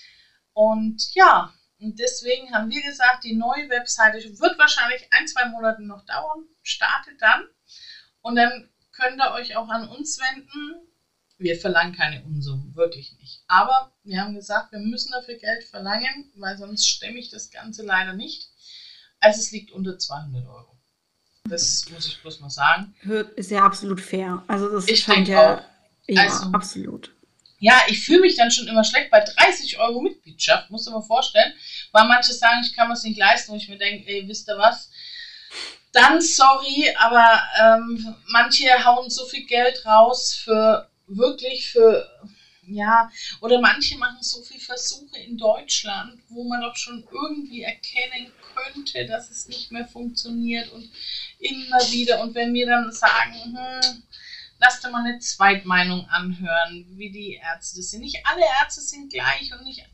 Und ja, und deswegen haben wir gesagt, die neue Webseite wird wahrscheinlich ein, zwei Monate noch dauern, startet dann und dann könnt ihr euch auch an uns wenden. Wir verlangen keine Unsummen, wirklich nicht. Aber wir haben gesagt, wir müssen dafür Geld verlangen, weil sonst stemme ich das Ganze leider nicht. Also es liegt unter zweihundert Euro. Das muss ich bloß mal sagen. Ist ja absolut fair. Also das ich scheint denke ja, auch. Ja, also, absolut. Ja, ich fühle mich dann schon immer schlecht bei dreißig Euro Mitgliedschaft, musst du dir mal vorstellen, weil manche sagen, ich kann mir es nicht leisten und ich mir denke, ey, wisst ihr was, dann sorry, aber ähm, manche hauen so viel Geld raus für wirklich für, ja, oder manche machen so viele Versuche in Deutschland, wo man doch schon irgendwie erkennen könnte, dass es nicht mehr funktioniert und immer wieder und wenn wir dann sagen, hm, lass dir mal eine Zweitmeinung anhören, wie die Ärzte sind. Nicht alle Ärzte sind gleich und nicht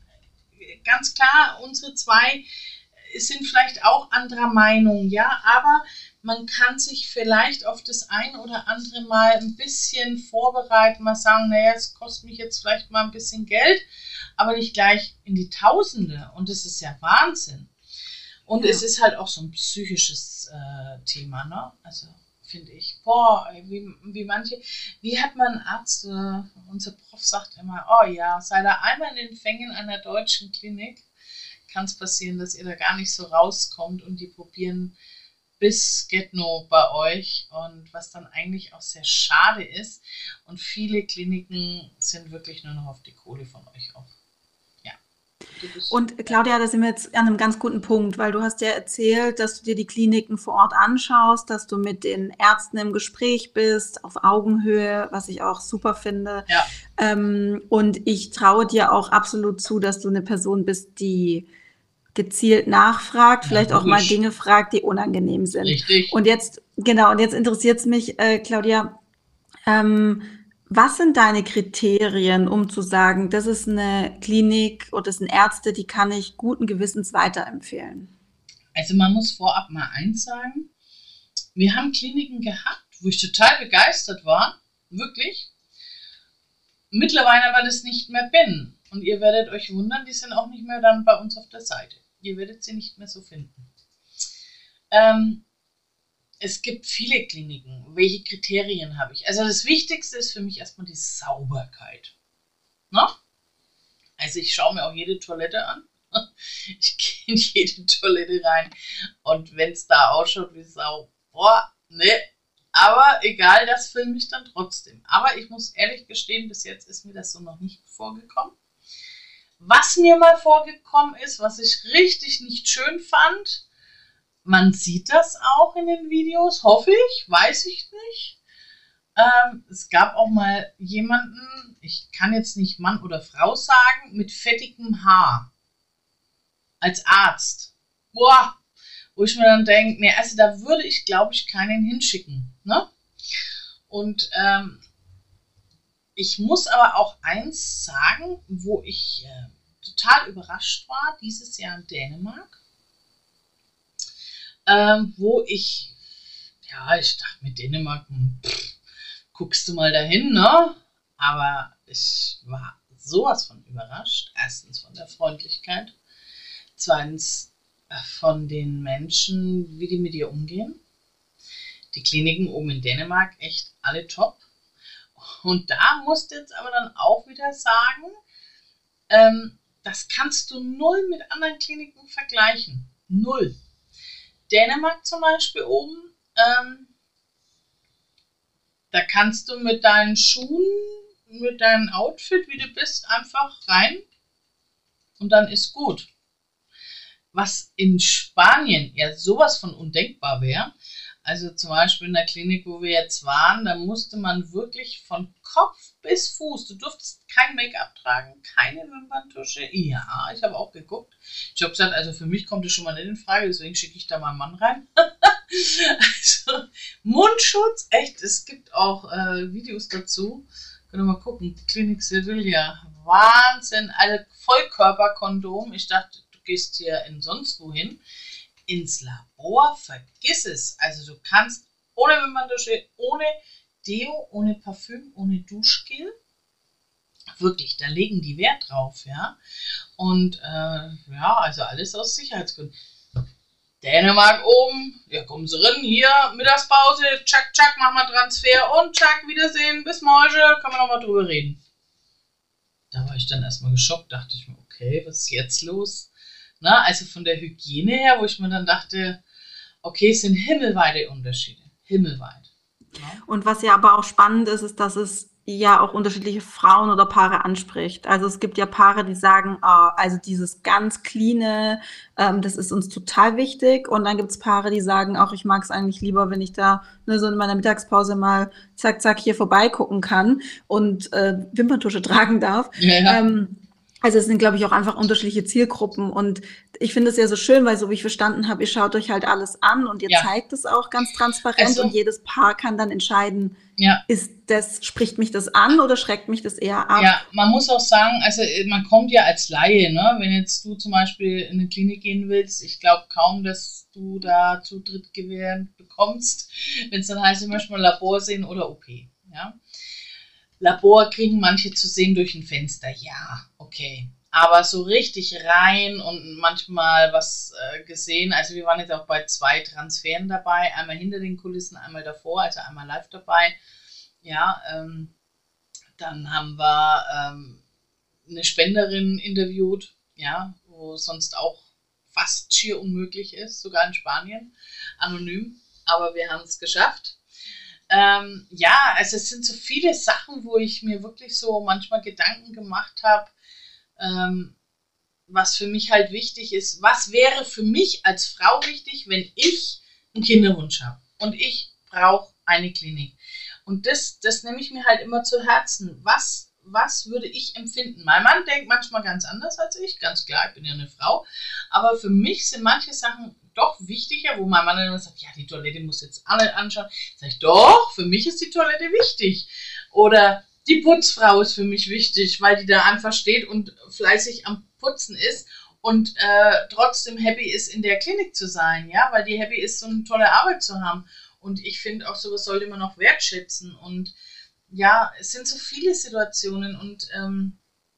ganz klar, unsere zwei sind vielleicht auch anderer Meinung, ja, aber man kann sich vielleicht auf das ein oder andere Mal ein bisschen vorbereiten, mal sagen, naja, es kostet mich jetzt vielleicht mal ein bisschen Geld, aber nicht gleich in die Tausende. Und das ist ja Wahnsinn. Und ja. es ist halt auch so ein psychisches äh, Thema, ne? Also finde ich, boah, wie, wie manche, wie hat man einen Arzt, äh, unser Prof sagt immer, oh ja, sei da einmal in den Fängen einer deutschen Klinik, kann es passieren, dass ihr da gar nicht so rauskommt und die probieren bis get no bei euch, und was dann eigentlich auch sehr schade ist, und viele Kliniken sind wirklich nur noch auf die Kohle von euch auf. Ja. Und Claudia, da sind wir jetzt an einem ganz guten Punkt, weil du hast ja erzählt, dass du dir die Kliniken vor Ort anschaust, dass du mit den Ärzten im Gespräch bist, auf Augenhöhe, was ich auch super finde. Ja. Ähm, und ich traue dir auch absolut zu, dass du eine Person bist, die gezielt nachfragt, vielleicht ja, auch mal Dinge fragt, die unangenehm sind. Richtig. Und jetzt, genau, und jetzt interessiert es mich, äh, Claudia, ähm, was sind deine Kriterien, um zu sagen, das ist eine Klinik oder das sind Ärzte, die kann ich guten Gewissens weiterempfehlen? Also man muss vorab mal eins sagen, wir haben Kliniken gehabt, wo ich total begeistert war, wirklich, mittlerweile aber das nicht mehr bin. Und ihr werdet euch wundern, die sind auch nicht mehr dann bei uns auf der Seite. Ihr werdet sie nicht mehr so finden. Ähm, es gibt viele Kliniken. Welche Kriterien habe ich? Also das Wichtigste ist für mich erstmal die Sauberkeit. Na? Also ich schaue mir auch jede Toilette an. Ich gehe in jede Toilette rein. Und wenn es da ausschaut wie Sau, boah, ne. Aber egal, das filme ich dann trotzdem. Aber ich muss ehrlich gestehen, bis jetzt ist mir das so noch nicht vorgekommen. Was mir mal vorgekommen ist, was ich richtig nicht schön fand, man sieht das auch in den Videos, hoffe ich, weiß ich nicht. Ähm, es gab auch mal jemanden, ich kann jetzt nicht Mann oder Frau sagen, mit fettigem Haar. Als Arzt. Boah, wo ich mir dann denke, nee, also da würde ich, glaube ich, keinen hinschicken. Ne? Und ähm, ich muss aber auch eins sagen, wo ich äh, total überrascht war, dieses Jahr in Dänemark, ähm, wo ich, ja, ich dachte mit Dänemark, pff, guckst du mal dahin, ne? Aber ich war sowas von überrascht. Erstens von der Freundlichkeit, zweitens von den Menschen, wie die mit dir umgehen. Die Kliniken oben in Dänemark, echt alle top. Und da musst du jetzt aber dann auch wieder sagen, ähm, das kannst du null mit anderen Kliniken vergleichen. Null. Dänemark zum Beispiel oben, ähm, da kannst du mit deinen Schuhen, mit deinem Outfit, wie du bist, einfach rein und dann ist gut. Was in Spanien ja sowas von undenkbar wäre, also zum Beispiel in der Klinik, wo wir jetzt waren, da musste man wirklich von Kopf bis Fuß, du durftest kein Make-up tragen, keine Wimperntusche. Ja, ich habe auch geguckt. Ich habe gesagt, also für mich kommt das schon mal nicht in Frage, deswegen schicke ich da mal einen Mann rein. Also Mundschutz, echt, es gibt auch äh, Videos dazu. Könnt ihr mal gucken, Klinik Sevilla, Wahnsinn, alle Vollkörperkondom. Ich dachte, du gehst hier in sonst wohin. Ins Labor, vergiss es. Also du kannst ohne Wimperntusche, ohne Deo, ohne Parfüm, ohne Duschgel, wirklich, da legen die Wert drauf, ja. Und äh, ja, also alles aus Sicherheitsgründen. Dänemark oben, ja, kommen Sie rein, hier, Mittagspause, tschack, tschack, machen wir Transfer und tschack, Wiedersehen, bis morgen, können wir nochmal drüber reden. Da war ich dann erstmal geschockt, dachte ich mir, okay, was ist jetzt los? Na, also von der Hygiene her, wo ich mir dann dachte, okay, es sind himmelweite Unterschiede. Himmelweit. Ja. Und was ja aber auch spannend ist, ist, dass es ja auch unterschiedliche Frauen oder Paare anspricht. Also es gibt ja Paare, die sagen, oh, also dieses ganz cleane, ähm, das ist uns total wichtig. Und dann gibt es Paare, die sagen, auch ich mag es eigentlich lieber, wenn ich da ne, so in meiner Mittagspause mal zack, zack hier vorbeigucken kann und äh, Wimperntusche tragen darf. Ja, ja. Ähm, Also es sind, glaube ich, auch einfach unterschiedliche Zielgruppen und ich finde es ja so schön, weil so wie ich verstanden habe, ihr schaut euch halt alles an und ihr ja. zeigt es auch ganz transparent also, und jedes Paar kann dann entscheiden, ja. ist das, spricht mich das an oder schreckt mich das eher ab? Ja, man muss auch sagen, also man kommt ja als Laie, ne? Wenn jetzt du zum Beispiel in eine Klinik gehen willst, ich glaube kaum, dass du da Zutritt gewähren bekommst, wenn es dann heißt, ich möchte mal Labor sehen oder O P, ja. Labor kriegen manche zu sehen durch ein Fenster, ja, okay. Aber so richtig rein und manchmal was äh, gesehen, also wir waren jetzt auch bei zwei Transferen dabei, einmal hinter den Kulissen, einmal davor, also einmal live dabei. Ja, ähm, dann haben wir ähm, eine Spenderin interviewt, ja, wo sonst auch fast schier unmöglich ist, sogar in Spanien, anonym, aber wir haben es geschafft. Ähm, ja, also es sind so viele Sachen, wo ich mir wirklich so manchmal Gedanken gemacht habe, ähm, was für mich halt wichtig ist. Was wäre für mich als Frau wichtig, wenn ich einen Kinderwunsch habe und ich brauche eine Klinik? Und das, das nehme ich mir halt immer zu Herzen. Was, was würde ich empfinden? Mein Mann denkt manchmal ganz anders als ich, ganz klar, ich bin ja eine Frau. Aber für mich sind manche Sachen doch wichtiger, wo mein Mann dann immer sagt, ja, die Toilette muss jetzt alle anschauen. Sag ich, doch, für mich ist die Toilette wichtig. Oder die Putzfrau ist für mich wichtig, weil die da einfach steht und fleißig am Putzen ist und äh, trotzdem happy ist, in der Klinik zu sein, ja, weil die happy ist, so eine tolle Arbeit zu haben. Und ich finde auch, sowas sollte man auch wertschätzen. Und ja, es sind so viele Situationen und ähm,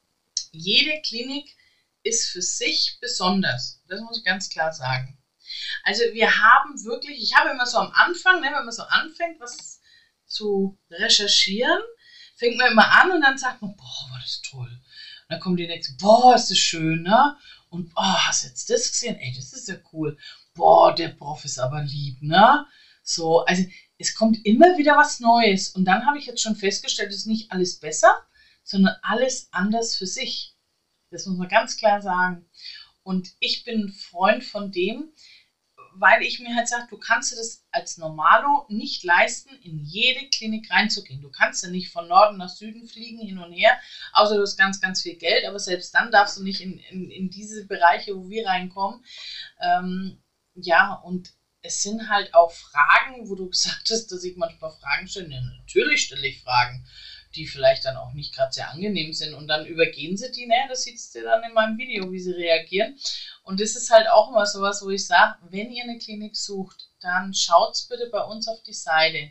jede Klinik ist für sich besonders. Das muss ich ganz klar sagen. Also wir haben wirklich, ich habe immer so am Anfang, ne, wenn man so anfängt, was zu recherchieren, fängt man immer an und dann sagt man, boah, war das toll. Und dann kommt die nächste, boah, ist das schön, ne? Und, oh, hast du jetzt das gesehen? Ey, das ist ja cool. Boah, der Prof ist aber lieb, ne? So, also es kommt immer wieder was Neues. Und dann habe ich jetzt schon festgestellt, es ist nicht alles besser, sondern alles anders für sich. Das muss man ganz klar sagen. Und ich bin ein Freund von dem, weil ich mir halt sage, du kannst dir das als Normalo nicht leisten, in jede Klinik reinzugehen. Du kannst ja nicht von Norden nach Süden fliegen, hin und her, außer du hast ganz, ganz viel Geld. Aber selbst dann darfst du nicht in, in, in diese Bereiche, wo wir reinkommen. Ähm, ja, und es sind halt auch Fragen, wo du gesagt hast, dass ich manchmal Fragen stelle. Ja, natürlich stelle ich Fragen, die vielleicht dann auch nicht gerade sehr angenehm sind. Und dann übergehen sie die, ne? Das siehst du dann in meinem Video, wie sie reagieren. Und das ist halt auch immer sowas, wo ich sage, wenn ihr eine Klinik sucht, dann schaut's bitte bei uns auf die Seite.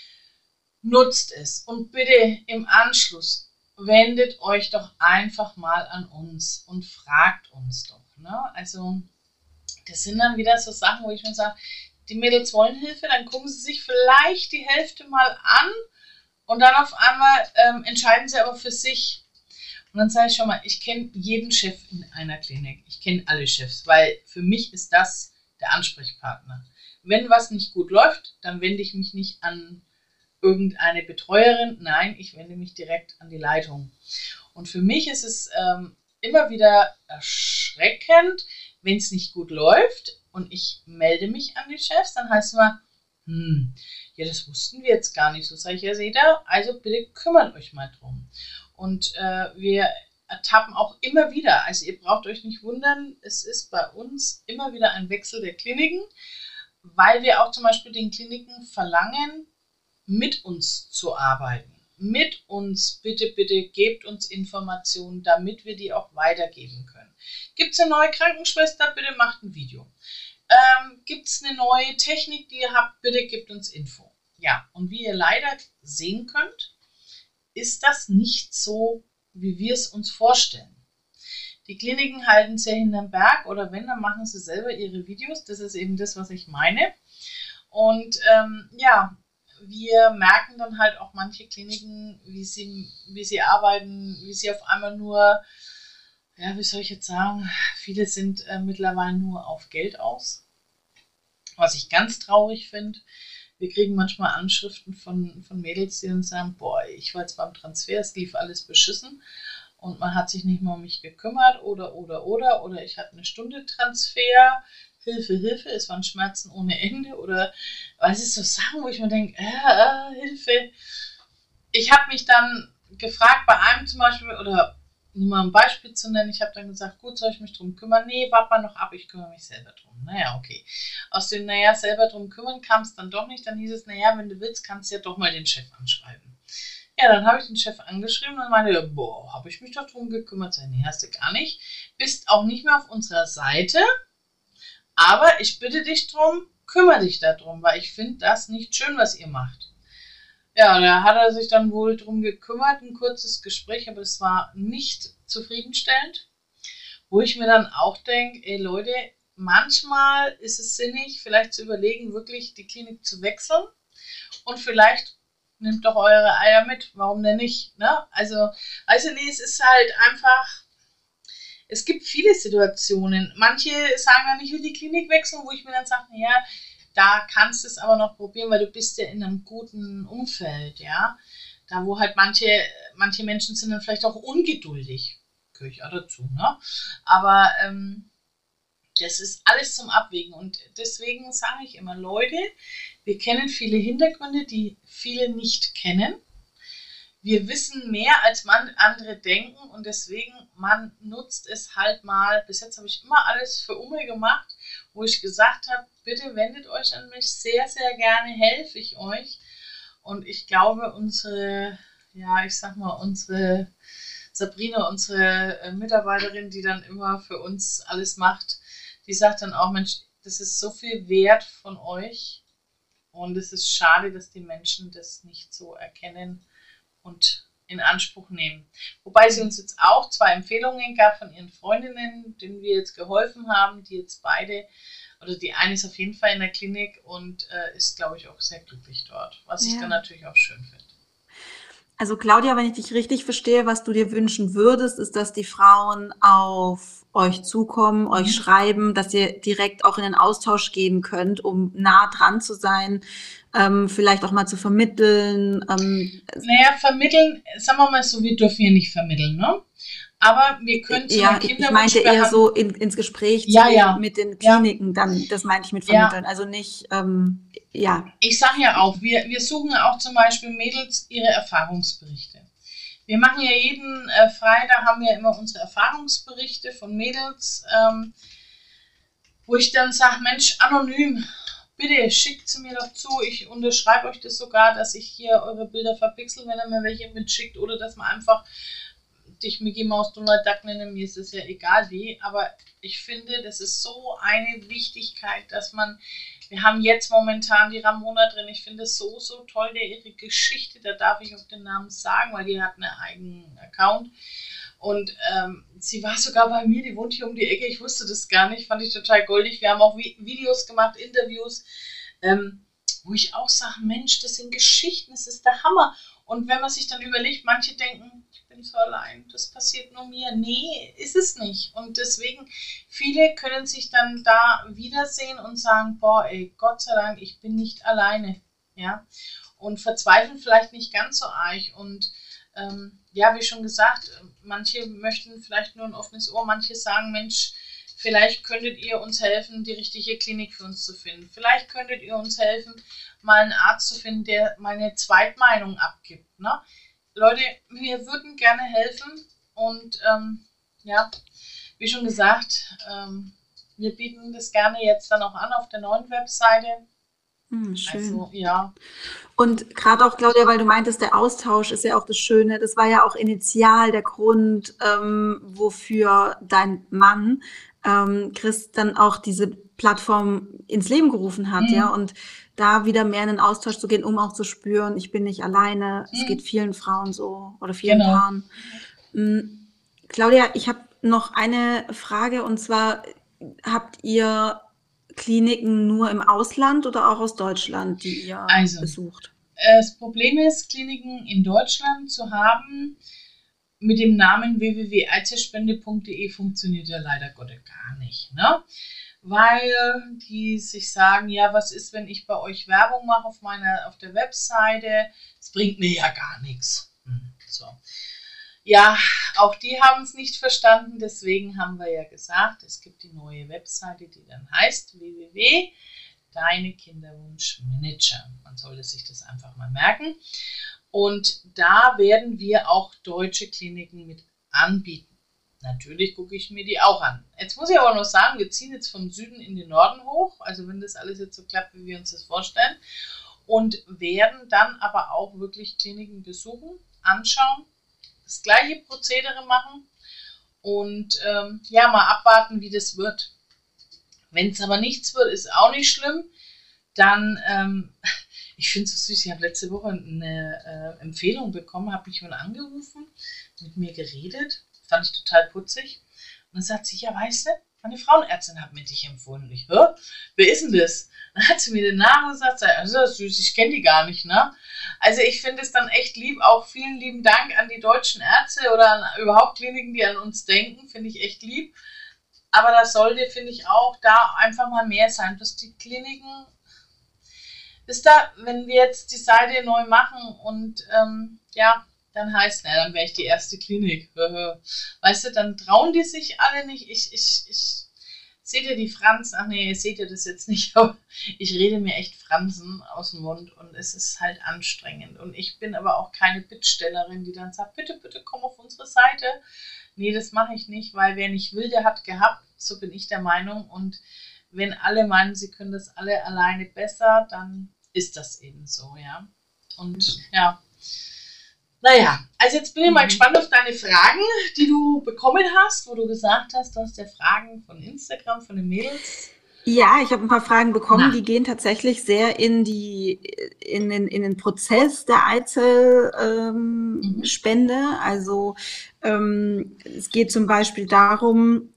Nutzt es und bitte im Anschluss wendet euch doch einfach mal an uns und fragt uns doch. Ne? Also das sind dann wieder so Sachen, wo ich mir sage, die Mädels wollen Hilfe, dann gucken sie sich vielleicht die Hälfte mal an und dann auf einmal ähm, entscheiden sie aber für sich. Und dann sage ich schon mal, ich kenne jeden Chef in einer Klinik. Ich kenne alle Chefs, weil für mich ist das der Ansprechpartner. Wenn was nicht gut läuft, dann wende ich mich nicht an irgendeine Betreuerin. Nein, ich wende mich direkt an die Leitung. Und für mich ist es ähm, immer wieder erschreckend, wenn es nicht gut läuft und ich melde mich an die Chefs, dann heißt es immer, hm, ja, das wussten wir jetzt gar nicht. So sage ich, ja, seht ihr, also bitte kümmert euch mal drum. Und äh, wir ertappen auch immer wieder, also ihr braucht euch nicht wundern, es ist bei uns immer wieder ein Wechsel der Kliniken, weil wir auch zum Beispiel den Kliniken verlangen, mit uns zu arbeiten. Mit uns, bitte, bitte gebt uns Informationen, damit wir die auch weitergeben können. Gibt es eine neue Krankenschwester, bitte macht ein Video. Ähm, Gibt es eine neue Technik, die ihr habt, bitte gebt uns Info. Ja, und wie ihr leider sehen könnt, ist das nicht so, wie wir es uns vorstellen. Die Kliniken halten sehr hinterm Berg oder wenn, dann machen sie selber ihre Videos. Das ist eben das, was ich meine. Und ähm, ja, wir merken dann halt auch manche Kliniken, wie sie, wie sie arbeiten, wie sie auf einmal nur, ja, wie soll ich jetzt sagen, viele sind äh, mittlerweile nur auf Geld aus. Was ich ganz traurig finde. Wir kriegen manchmal Anschriften von, von Mädels, die dann sagen, boah, ich war jetzt beim Transfer, es lief alles beschissen und man hat sich nicht mehr um mich gekümmert oder, oder, oder, oder ich hatte eine Stunde Transfer, Hilfe, Hilfe, es waren Schmerzen ohne Ende oder, was ist so Sachen, wo ich mir denke, äh, äh, Hilfe. Ich habe mich dann gefragt, bei einem zum Beispiel, oder nur mal ein Beispiel zu nennen, ich habe dann gesagt, gut, soll ich mich drum kümmern? Nee, warte mal noch ab, ich kümmere mich selber drum. Naja, okay. Aus dem, naja, selber drum kümmern kam es dann doch nicht. Dann hieß es, naja, wenn du willst, kannst du ja doch mal den Chef anschreiben. Ja, dann habe ich den Chef angeschrieben und meinte, boah, habe ich mich doch drum gekümmert? Sag, nee, hast du gar nicht. Bist auch nicht mehr auf unserer Seite, aber ich bitte dich drum, kümmere dich darum, weil ich finde das nicht schön, was ihr macht. Ja, da hat er sich dann wohl drum gekümmert, ein kurzes Gespräch, aber es war nicht zufriedenstellend, wo ich mir dann auch denke, ey Leute, manchmal ist es sinnig, vielleicht zu überlegen, wirklich die Klinik zu wechseln und vielleicht nehmt doch eure Eier mit, warum denn nicht, ne? Also, also nee, es ist halt einfach, es gibt viele Situationen, manche sagen dann, ich will die Klinik wechseln, wo ich mir dann sage, ja, da kannst du es aber noch probieren, weil du bist ja in einem guten Umfeld, ja. Da wo halt manche, manche Menschen sind dann vielleicht auch ungeduldig. Gehöre ich auch dazu, ne? Aber ähm, das ist alles zum Abwägen. Und deswegen sage ich immer, Leute, wir kennen viele Hintergründe, die viele nicht kennen. Wir wissen mehr, als man andere denken und deswegen, man nutzt es halt mal. Bis jetzt habe ich immer alles für Umme gemacht, wo ich gesagt habe, bitte wendet euch an mich, sehr, sehr gerne helfe ich euch. Und ich glaube, unsere, ja, ich sag mal, unsere Sabrina, unsere Mitarbeiterin, die dann immer für uns alles macht, die sagt dann auch, Mensch, das ist so viel wert von euch und es ist schade, dass die Menschen das nicht so erkennen und in Anspruch nehmen. Wobei sie uns jetzt auch zwei Empfehlungen gab von ihren Freundinnen, denen wir jetzt geholfen haben, die jetzt beide, oder die eine ist auf jeden Fall in der Klinik und äh, ist, glaube ich, auch sehr glücklich dort, was ja. ich dann natürlich auch schön finde. Also Claudia, wenn ich dich richtig verstehe, was du dir wünschen würdest, ist, dass die Frauen auf euch zukommen, euch mhm. schreiben, dass ihr direkt auch in den Austausch gehen könnt, um nah dran zu sein, ähm, vielleicht auch mal zu vermitteln. Ähm, naja, vermitteln, sagen wir mal so, wir dürfen ja nicht vermitteln, ne? Aber wir können zu ja, ich meinte eher so in, ins Gespräch ja, zu ja. mit den Kliniken, ja. dann, das meinte ich mit vermitteln, ja. also nicht, ähm, ja. Ich sage ja auch, wir, wir suchen auch zum Beispiel Mädels ihre Erfahrungsberichte. Wir machen ja jeden äh, Freitag, haben wir immer unsere Erfahrungsberichte von Mädels, ähm, wo ich dann sage, Mensch, anonym, bitte schickt sie mir doch zu, ich unterschreibe euch das sogar, dass ich hier eure Bilder verpixel, wenn ihr mir welche mitschickt oder dass man einfach dich Mickey Mouse, Donald Duck nenne, mir ist es ja egal wie, aber ich finde, das ist so eine Wichtigkeit, dass man, wir haben jetzt momentan die Ramona drin, ich finde es so, so toll, der ihre Geschichte, da darf ich auch den Namen sagen, weil die hat einen eigenen Account und ähm, sie war sogar bei mir, die wohnt hier um die Ecke, ich wusste das gar nicht, fand ich total goldig, wir haben auch Vi- Videos gemacht, Interviews, ähm, wo ich auch sage, Mensch, das sind Geschichten, das ist der Hammer. Und wenn man sich dann überlegt, manche denken, ich bin so allein, das passiert nur mir. Nee, ist es nicht. Und deswegen, viele können sich dann da wiedersehen und sagen, boah, ey, Gott sei Dank, ich bin nicht alleine. Ja? Und verzweifeln vielleicht nicht ganz so arg. Und ähm, ja, wie schon gesagt, manche möchten vielleicht nur ein offenes Ohr, manche sagen, Mensch, vielleicht könntet ihr uns helfen, die richtige Klinik für uns zu finden. Vielleicht könntet ihr uns helfen, mal einen Arzt zu finden, der meine Zweitmeinung abgibt. Ne? Leute, wir würden gerne helfen und ähm, ja, wie schon gesagt, ähm, wir bieten das gerne jetzt dann auch an auf der neuen Webseite. Hm, schön. Also, ja. Und gerade auch, Claudia, weil du meintest, der Austausch ist ja auch das Schöne. Das war ja auch initial der Grund, ähm, wofür dein Mann ähm, Chris dann auch diese Plattform ins Leben gerufen hat, Mhm. ja, und da wieder mehr in den Austausch zu gehen, um auch zu spüren, ich bin nicht alleine, es Mhm. geht vielen Frauen so oder vielen Genau. Paaren. Mm, Claudia, ich habe noch eine Frage und zwar, habt ihr Kliniken nur im Ausland oder auch aus Deutschland, die ihr Also, besucht? Das Problem ist, Kliniken in Deutschland zu haben, mit dem Namen w w w punkt eizellspende punkt de funktioniert ja leider Gottes gar nicht, ne? Weil die sich sagen, ja, was ist, wenn ich bei euch Werbung mache auf meiner, auf der Webseite? Das bringt mir ja gar nichts. Hm, so. Ja, auch die haben es nicht verstanden, deswegen haben wir ja gesagt, es gibt die neue Webseite, die dann heißt w w w punkt deine Kinderwunschmanager. Man sollte sich das einfach mal merken. Und da werden wir auch deutsche Kliniken mit anbieten. Natürlich gucke ich mir die auch an. Jetzt muss ich aber noch sagen, wir ziehen jetzt vom Süden in den Norden hoch, also wenn das alles jetzt so klappt, wie wir uns das vorstellen, und werden dann aber auch wirklich Kliniken besuchen, anschauen, das gleiche Prozedere machen und ähm, ja, mal abwarten, wie das wird. Wenn es aber nichts wird, ist auch nicht schlimm. Dann, ähm, ich finde es so süß, ich habe letzte Woche eine äh, Empfehlung bekommen, habe mich mal angerufen, mit mir geredet. Fand ich total putzig. Und dann sagt sie, ja, weißt du, meine Frauenärztin hat mir dich empfohlen. Und ich, hä? Wer ist denn das? Dann hat sie mir den Namen gesagt, also das ist süß, ich kenne die gar nicht, ne? Also ich finde es dann echt lieb, auch vielen lieben Dank an die deutschen Ärzte oder an überhaupt Kliniken, die an uns denken, finde ich echt lieb. Aber das sollte, finde ich, auch da einfach mal mehr sein, dass die Kliniken, ist da, wenn wir jetzt die Seite neu machen und ähm, ja, dann heißt, na, dann wäre ich die erste Klinik. Weißt du, dann trauen die sich alle nicht. Ich, ich, ich, seht ihr die Fransen? Ach nee, seht ihr das jetzt nicht, aber ich rede mir echt Fransen aus dem Mund und es ist halt anstrengend. Und ich bin aber auch keine Bittstellerin, die dann sagt, bitte, bitte komm auf unsere Seite. Nee, das mache ich nicht, weil wer nicht will, der hat gehabt. So bin ich der Meinung. Und wenn alle meinen, sie können das alle alleine besser, dann ist das eben so, ja. Und ja, naja, also jetzt bin ich mal gespannt auf deine Fragen, die du bekommen hast, wo du gesagt hast, du hast ja Fragen von Instagram, von den Mädels. Ja, ich habe ein paar Fragen bekommen, Na. die gehen tatsächlich sehr in die in den, in den Prozess der Eizellspende. Ähm, mhm. Also ähm, es geht zum Beispiel darum,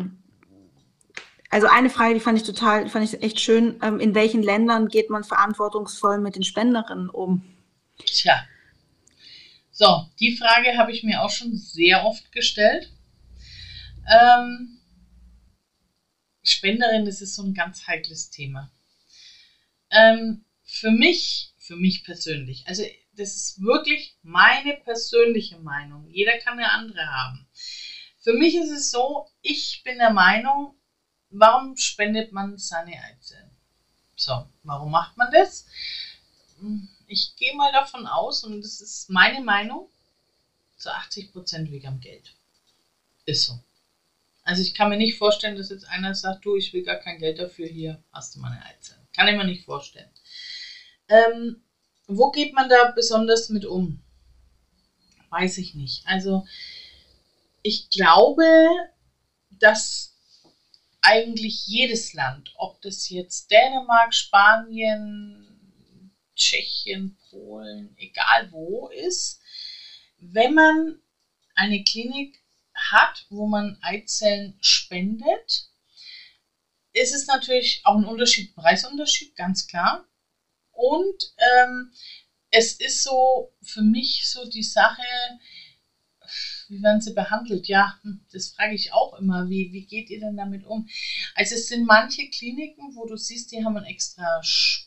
also eine Frage, die fand ich total, fand ich echt schön, ähm, in welchen Ländern geht man verantwortungsvoll mit den Spenderinnen um? Tja. So, die Frage habe ich mir auch schon sehr oft gestellt. Ähm, Spenderin, das ist so ein ganz heikles Thema. Ähm, für mich, für mich persönlich, also das ist wirklich meine persönliche Meinung. Jeder kann eine andere haben. Für mich ist es so, ich bin der Meinung, warum spendet man seine Eizellen? So, warum macht man das? Ich gehe mal davon aus, und das ist meine Meinung, zu achtzig Prozent wegen am Geld. Ist so. Also ich kann mir nicht vorstellen, dass jetzt einer sagt, du, ich will gar kein Geld dafür, hier hast du meine Eizellen. Kann ich mir nicht vorstellen. Ähm, wo geht man da besonders mit um? Weiß ich nicht. Also ich glaube, dass eigentlich jedes Land, ob das jetzt Dänemark, Spanien, Tschechien, Polen, egal wo ist, wenn man eine Klinik hat, wo man Eizellen spendet, ist es natürlich auch ein Unterschied, Preisunterschied, ganz klar. Und ähm, es ist so für mich so die Sache, wie werden sie behandelt? Ja, das frage ich auch immer. Wie, wie geht ihr denn damit um? Also es sind manche Kliniken, wo du siehst, die haben einen extra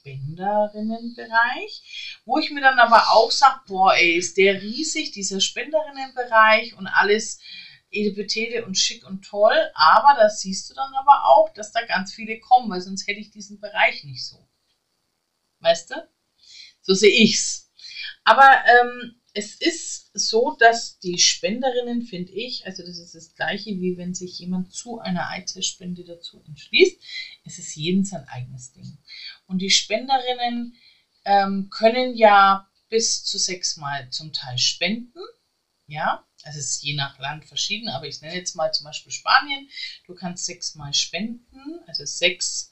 Spenderinnenbereich, wo ich mir dann aber auch sage, boah ey, ist der riesig, dieser Spenderinnenbereich und alles edepetete und schick und toll. Aber da siehst du dann aber auch, dass da ganz viele kommen, weil sonst hätte ich diesen Bereich nicht so. Weißt du? So sehe ich's. Aber ähm, es ist so, dass die Spenderinnen, finde ich, also das ist das Gleiche, wie wenn sich jemand zu einer Eizellspende dazu entschließt. Es ist jedem sein eigenes Ding. Und die Spenderinnen ähm, können ja bis zu sechsmal zum Teil spenden. Ja, also es ist je nach Land verschieden, aber ich nenne jetzt mal zum Beispiel Spanien. Du kannst sechsmal spenden, also sechs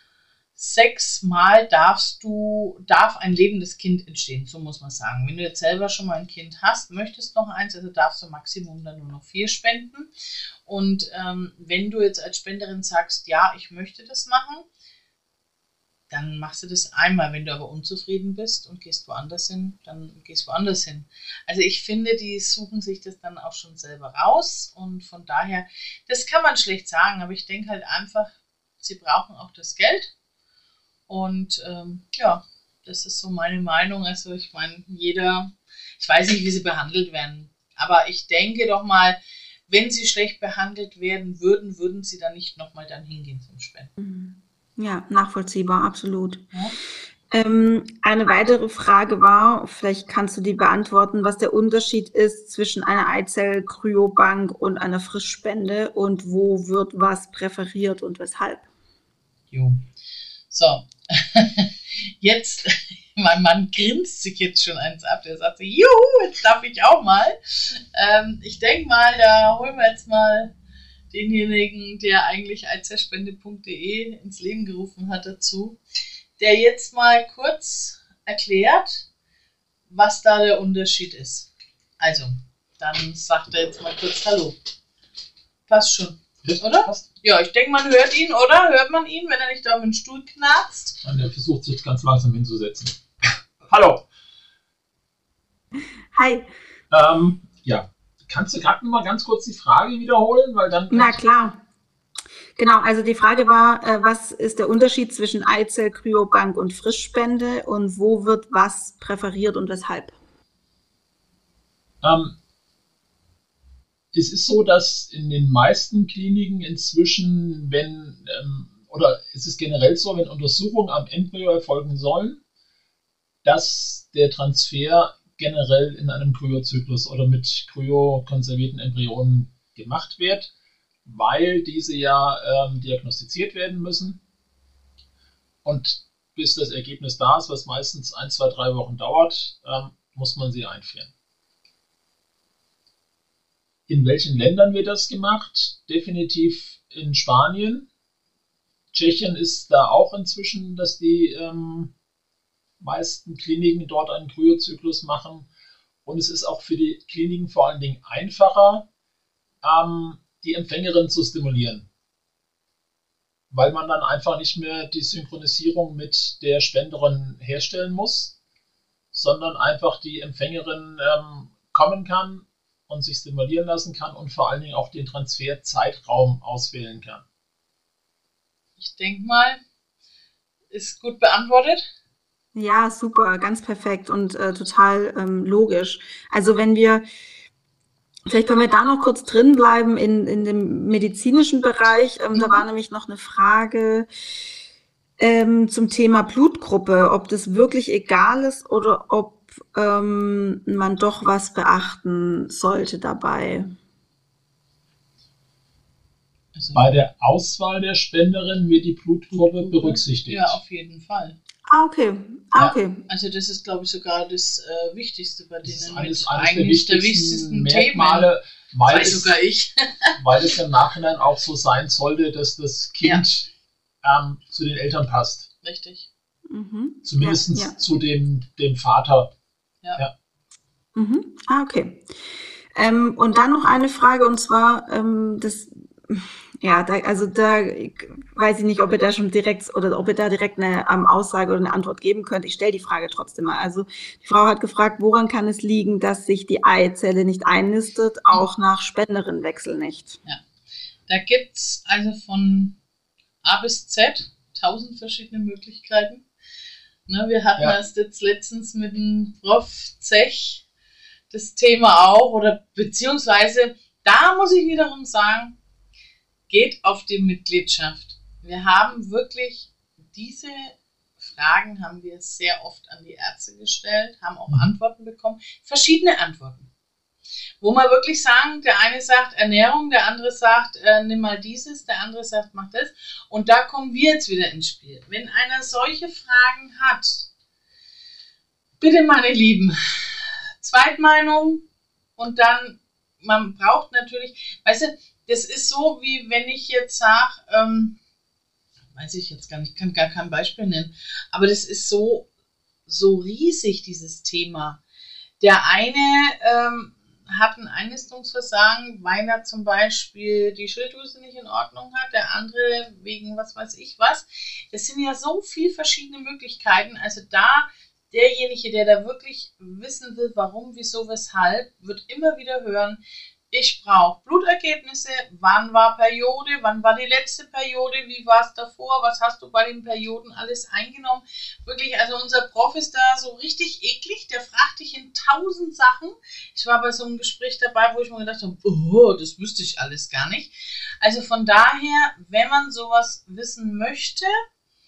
Sechsmal darfst du, darf ein lebendes Kind entstehen, so muss man sagen. Wenn du jetzt selber schon mal ein Kind hast, möchtest noch eins, also darfst du Maximum dann nur noch vier spenden. Und ähm, wenn du jetzt als Spenderin sagst, ja, ich möchte das machen, dann machst du das einmal. Wenn du aber unzufrieden bist und gehst woanders hin, dann gehst du woanders hin. Also ich finde, die suchen sich das dann auch schon selber raus und von daher, das kann man schlecht sagen, aber ich denke halt einfach, sie brauchen auch das Geld. Und ähm, ja, das ist so meine Meinung. Also ich meine, jeder, ich weiß nicht, wie sie behandelt werden, aber ich denke doch mal, wenn sie schlecht behandelt werden würden, würden sie dann nicht nochmal dann hingehen zum Spenden. Ja, nachvollziehbar, absolut. Ja? Ähm, eine weitere Frage war, vielleicht kannst du die beantworten, was der Unterschied ist zwischen einer Eizell-Kryobank und einer Frischspende und wo wird was präferiert und weshalb? Jo. So, jetzt, mein Mann grinst sich jetzt schon eins ab, der sagt so, juhu, jetzt darf ich auch mal. Ähm, ich denke mal, da holen wir jetzt mal denjenigen, der eigentlich eizellspende punkt de ins Leben gerufen hat dazu, der jetzt mal kurz erklärt, was da der Unterschied ist. Also, dann sagt er jetzt mal kurz Hallo. Passt schon, ja, oder? Passt. Ja, ich denke, man hört ihn, oder? Hört man ihn, wenn er nicht da mit dem Stuhl knarzt? Und er versucht sich ganz langsam hinzusetzen. Hallo. Hi. Ähm, ja, kannst du gerade noch mal ganz kurz die Frage wiederholen? Weil dann Na klar. Genau, also die Frage war, äh, was ist der Unterschied zwischen Eizell, Kryobank und Frischspende und wo wird was präferiert und weshalb? Ähm, es ist so, dass in den meisten Kliniken inzwischen, wenn, ähm, oder es ist generell so, wenn Untersuchungen am Embryo erfolgen sollen, dass der Transfer generell in einem Kryozyklus oder mit kryokonservierten Embryonen gemacht wird, weil diese ja ähm, diagnostiziert werden müssen. Und bis das Ergebnis da ist, was meistens ein, zwei, drei Wochen dauert, ähm, muss man sie einführen. In welchen Ländern wird das gemacht? Definitiv in Spanien. Tschechien ist da auch inzwischen, dass die ähm, meisten Kliniken dort einen Kryozyklus machen. Und es ist auch für die Kliniken vor allen Dingen einfacher, ähm, die Empfängerin zu stimulieren. Weil man dann einfach nicht mehr die Synchronisierung mit der Spenderin herstellen muss, sondern einfach die Empfängerin ähm, kommen kann und sich stimulieren lassen kann und vor allen Dingen auch den Transferzeitraum auswählen kann. Ich denke mal, ist gut beantwortet. Ja, super, ganz perfekt und äh, total ähm, logisch. Also wenn wir, vielleicht können wir da noch kurz drin bleiben in, in dem medizinischen Bereich. Ähm, mhm. Da war nämlich noch eine Frage ähm, zum Thema Blutgruppe, ob das wirklich egal ist oder ob ähm, man doch was beachten sollte dabei. Also, bei der Auswahl der Spenderin wird die Blutgruppe berücksichtigt. Ja, auf jeden Fall. Ah, okay. Ah, okay. Ja, also das ist, glaube ich, sogar das äh, Wichtigste bei denen. Das ist eines, mit eines eigentlich der der wichtigsten Merkmale, Themen. weil Weiß es, sogar ich. weil es im Nachhinein auch so sein sollte, dass das Kind ja. ähm, zu den Eltern passt. Richtig. Mhm. Zumindest ja, ja. zu dem, dem Vater. Ja. ja. Mhm. Ah, okay. Ähm, und dann noch eine Frage, und zwar, ähm, das, ja, da, also da weiß ich nicht, ob ihr da schon direkt oder ob ihr da direkt eine ähm, Aussage oder eine Antwort geben könnt. Ich stelle die Frage trotzdem mal. Also die Frau hat gefragt, woran kann es liegen, dass sich die Eizelle nicht einnistet, auch nach Spenderinwechsel nicht? Ja, da gibt es also von A bis Z tausend verschiedene Möglichkeiten. Ne, wir hatten ja. das jetzt letztens mit dem Prof Zech das Thema auch, oder beziehungsweise, da muss ich wiederum sagen, geht auf die Mitgliedschaft. Wir haben wirklich diese Fragen haben wir sehr oft an die Ärzte gestellt, haben auch Antworten bekommen, verschiedene Antworten. Wo man wirklich sagen, der eine sagt Ernährung, der andere sagt, äh, nimm mal dieses, der andere sagt, mach das. Und da kommen wir jetzt wieder ins Spiel. Wenn einer solche Fragen hat, bitte meine Lieben, Zweitmeinung und dann, man braucht natürlich, weißt du, das ist so, wie wenn ich jetzt sage, ähm, weiß ich jetzt gar nicht, ich kann gar kein Beispiel nennen, aber das ist so, so riesig, dieses Thema. Der eine ähm, hat ein Einnistungsversagen, weil er zum Beispiel die Schilddrüse nicht in Ordnung hat, der andere wegen was weiß ich was. Das sind ja so viele verschiedene Möglichkeiten, also da derjenige, der da wirklich wissen will, warum, wieso, weshalb, wird immer wieder hören, ich brauche Blutergebnisse, wann war Periode, wann war die letzte Periode, wie war es davor, was hast du bei den Perioden alles eingenommen. Wirklich, also unser Prof ist da so richtig eklig, der fragt dich in tausend Sachen. Ich war bei so einem Gespräch dabei, wo ich mir gedacht habe, oh, das wüsste ich alles gar nicht. Also von daher, wenn man sowas wissen möchte,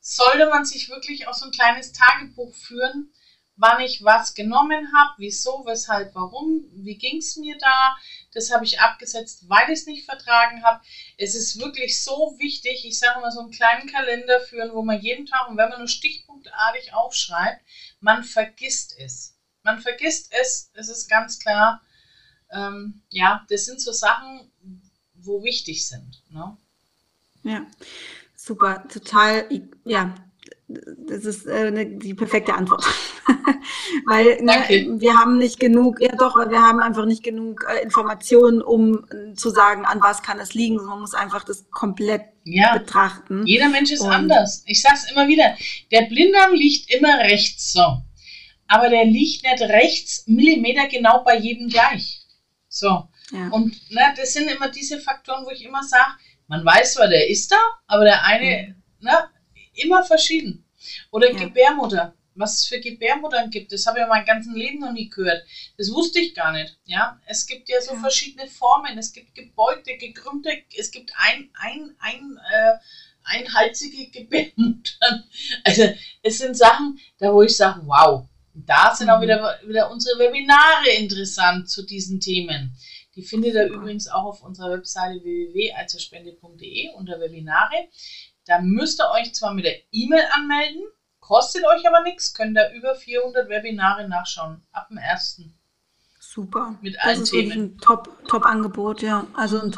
sollte man sich wirklich auch so ein kleines Tagebuch führen, wann ich was genommen habe, wieso, weshalb, warum, wie ging es mir da. Das habe ich abgesetzt, weil ich es nicht vertragen habe. Es ist wirklich so wichtig, ich sage mal, so einen kleinen Kalender führen, wo man jeden Tag, und wenn man nur stichpunktartig aufschreibt, man vergisst es. Man vergisst es, es ist ganz klar. Ähm, ja, das sind so Sachen, wo wichtig sind. Ne? Ja, super, total, ja, das ist äh, ne, die perfekte Antwort. Weil ne, wir haben nicht genug, ja doch, weil wir haben einfach nicht genug äh, Informationen, um äh, zu sagen, an was kann es liegen. Man muss einfach das komplett ja. betrachten. Jeder Mensch ist Und, anders. Ich sage es immer wieder, der Blinddarm liegt immer rechts, so. Aber der liegt nicht rechts Millimeter genau bei jedem gleich. So. Ja. Und ne, das sind immer diese Faktoren, wo ich immer sage, man weiß zwar, der ist da, aber der eine, mhm. ne, immer verschieden. Oder ja. Gebärmutter. Was es für Gebärmuttern gibt, das habe ich ja mein ganzes Leben noch nie gehört. Das wusste ich gar nicht. Ja? Es gibt ja so ja. verschiedene Formen. Es gibt gebeugte, gekrümmte, es gibt ein, ein, ein, äh, einhalsige Gebärmuttern. Also es sind Sachen, da wo ich sage, wow. Da sind mhm. auch wieder, wieder unsere Webinare interessant zu diesen Themen. Die findet ihr übrigens auch auf unserer Webseite w w w punkt eizellspende punkt d e unter Webinare. Da müsst ihr euch zwar mit der E-Mail anmelden, kostet euch aber nichts, könnt ihr über vierhundert Webinare nachschauen, ab dem ersten. Super, mit allen das ist Themen. Ein Top, Top-Angebot, ja, also ein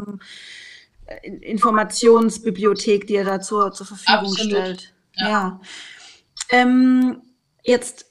Top-Informationsbibliothek, ähm, die ihr da zur, zur Verfügung Absolut. stellt. Ja. ja. Ähm, jetzt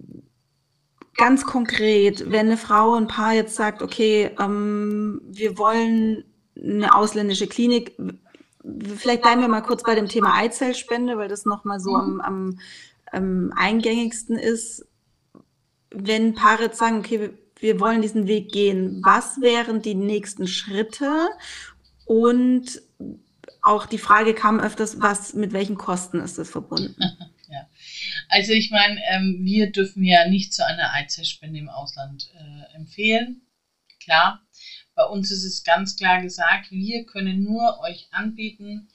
ganz konkret, wenn eine Frau, ein Paar jetzt sagt, okay, ähm, wir wollen eine ausländische Klinik. Vielleicht bleiben wir mal kurz bei dem Thema Eizellspende, weil das nochmal so am, am, am eingängigsten ist. Wenn Paare jetzt sagen, okay, wir, wir wollen diesen Weg gehen, was wären die nächsten Schritte? Und auch die Frage kam öfters, was, mit welchen Kosten ist das verbunden? Ja. Also ich meine, ähm, wir dürfen ja nicht zu einer Eizellspende im Ausland äh, empfehlen, klar. Bei uns ist es ganz klar gesagt, wir können nur euch anbieten,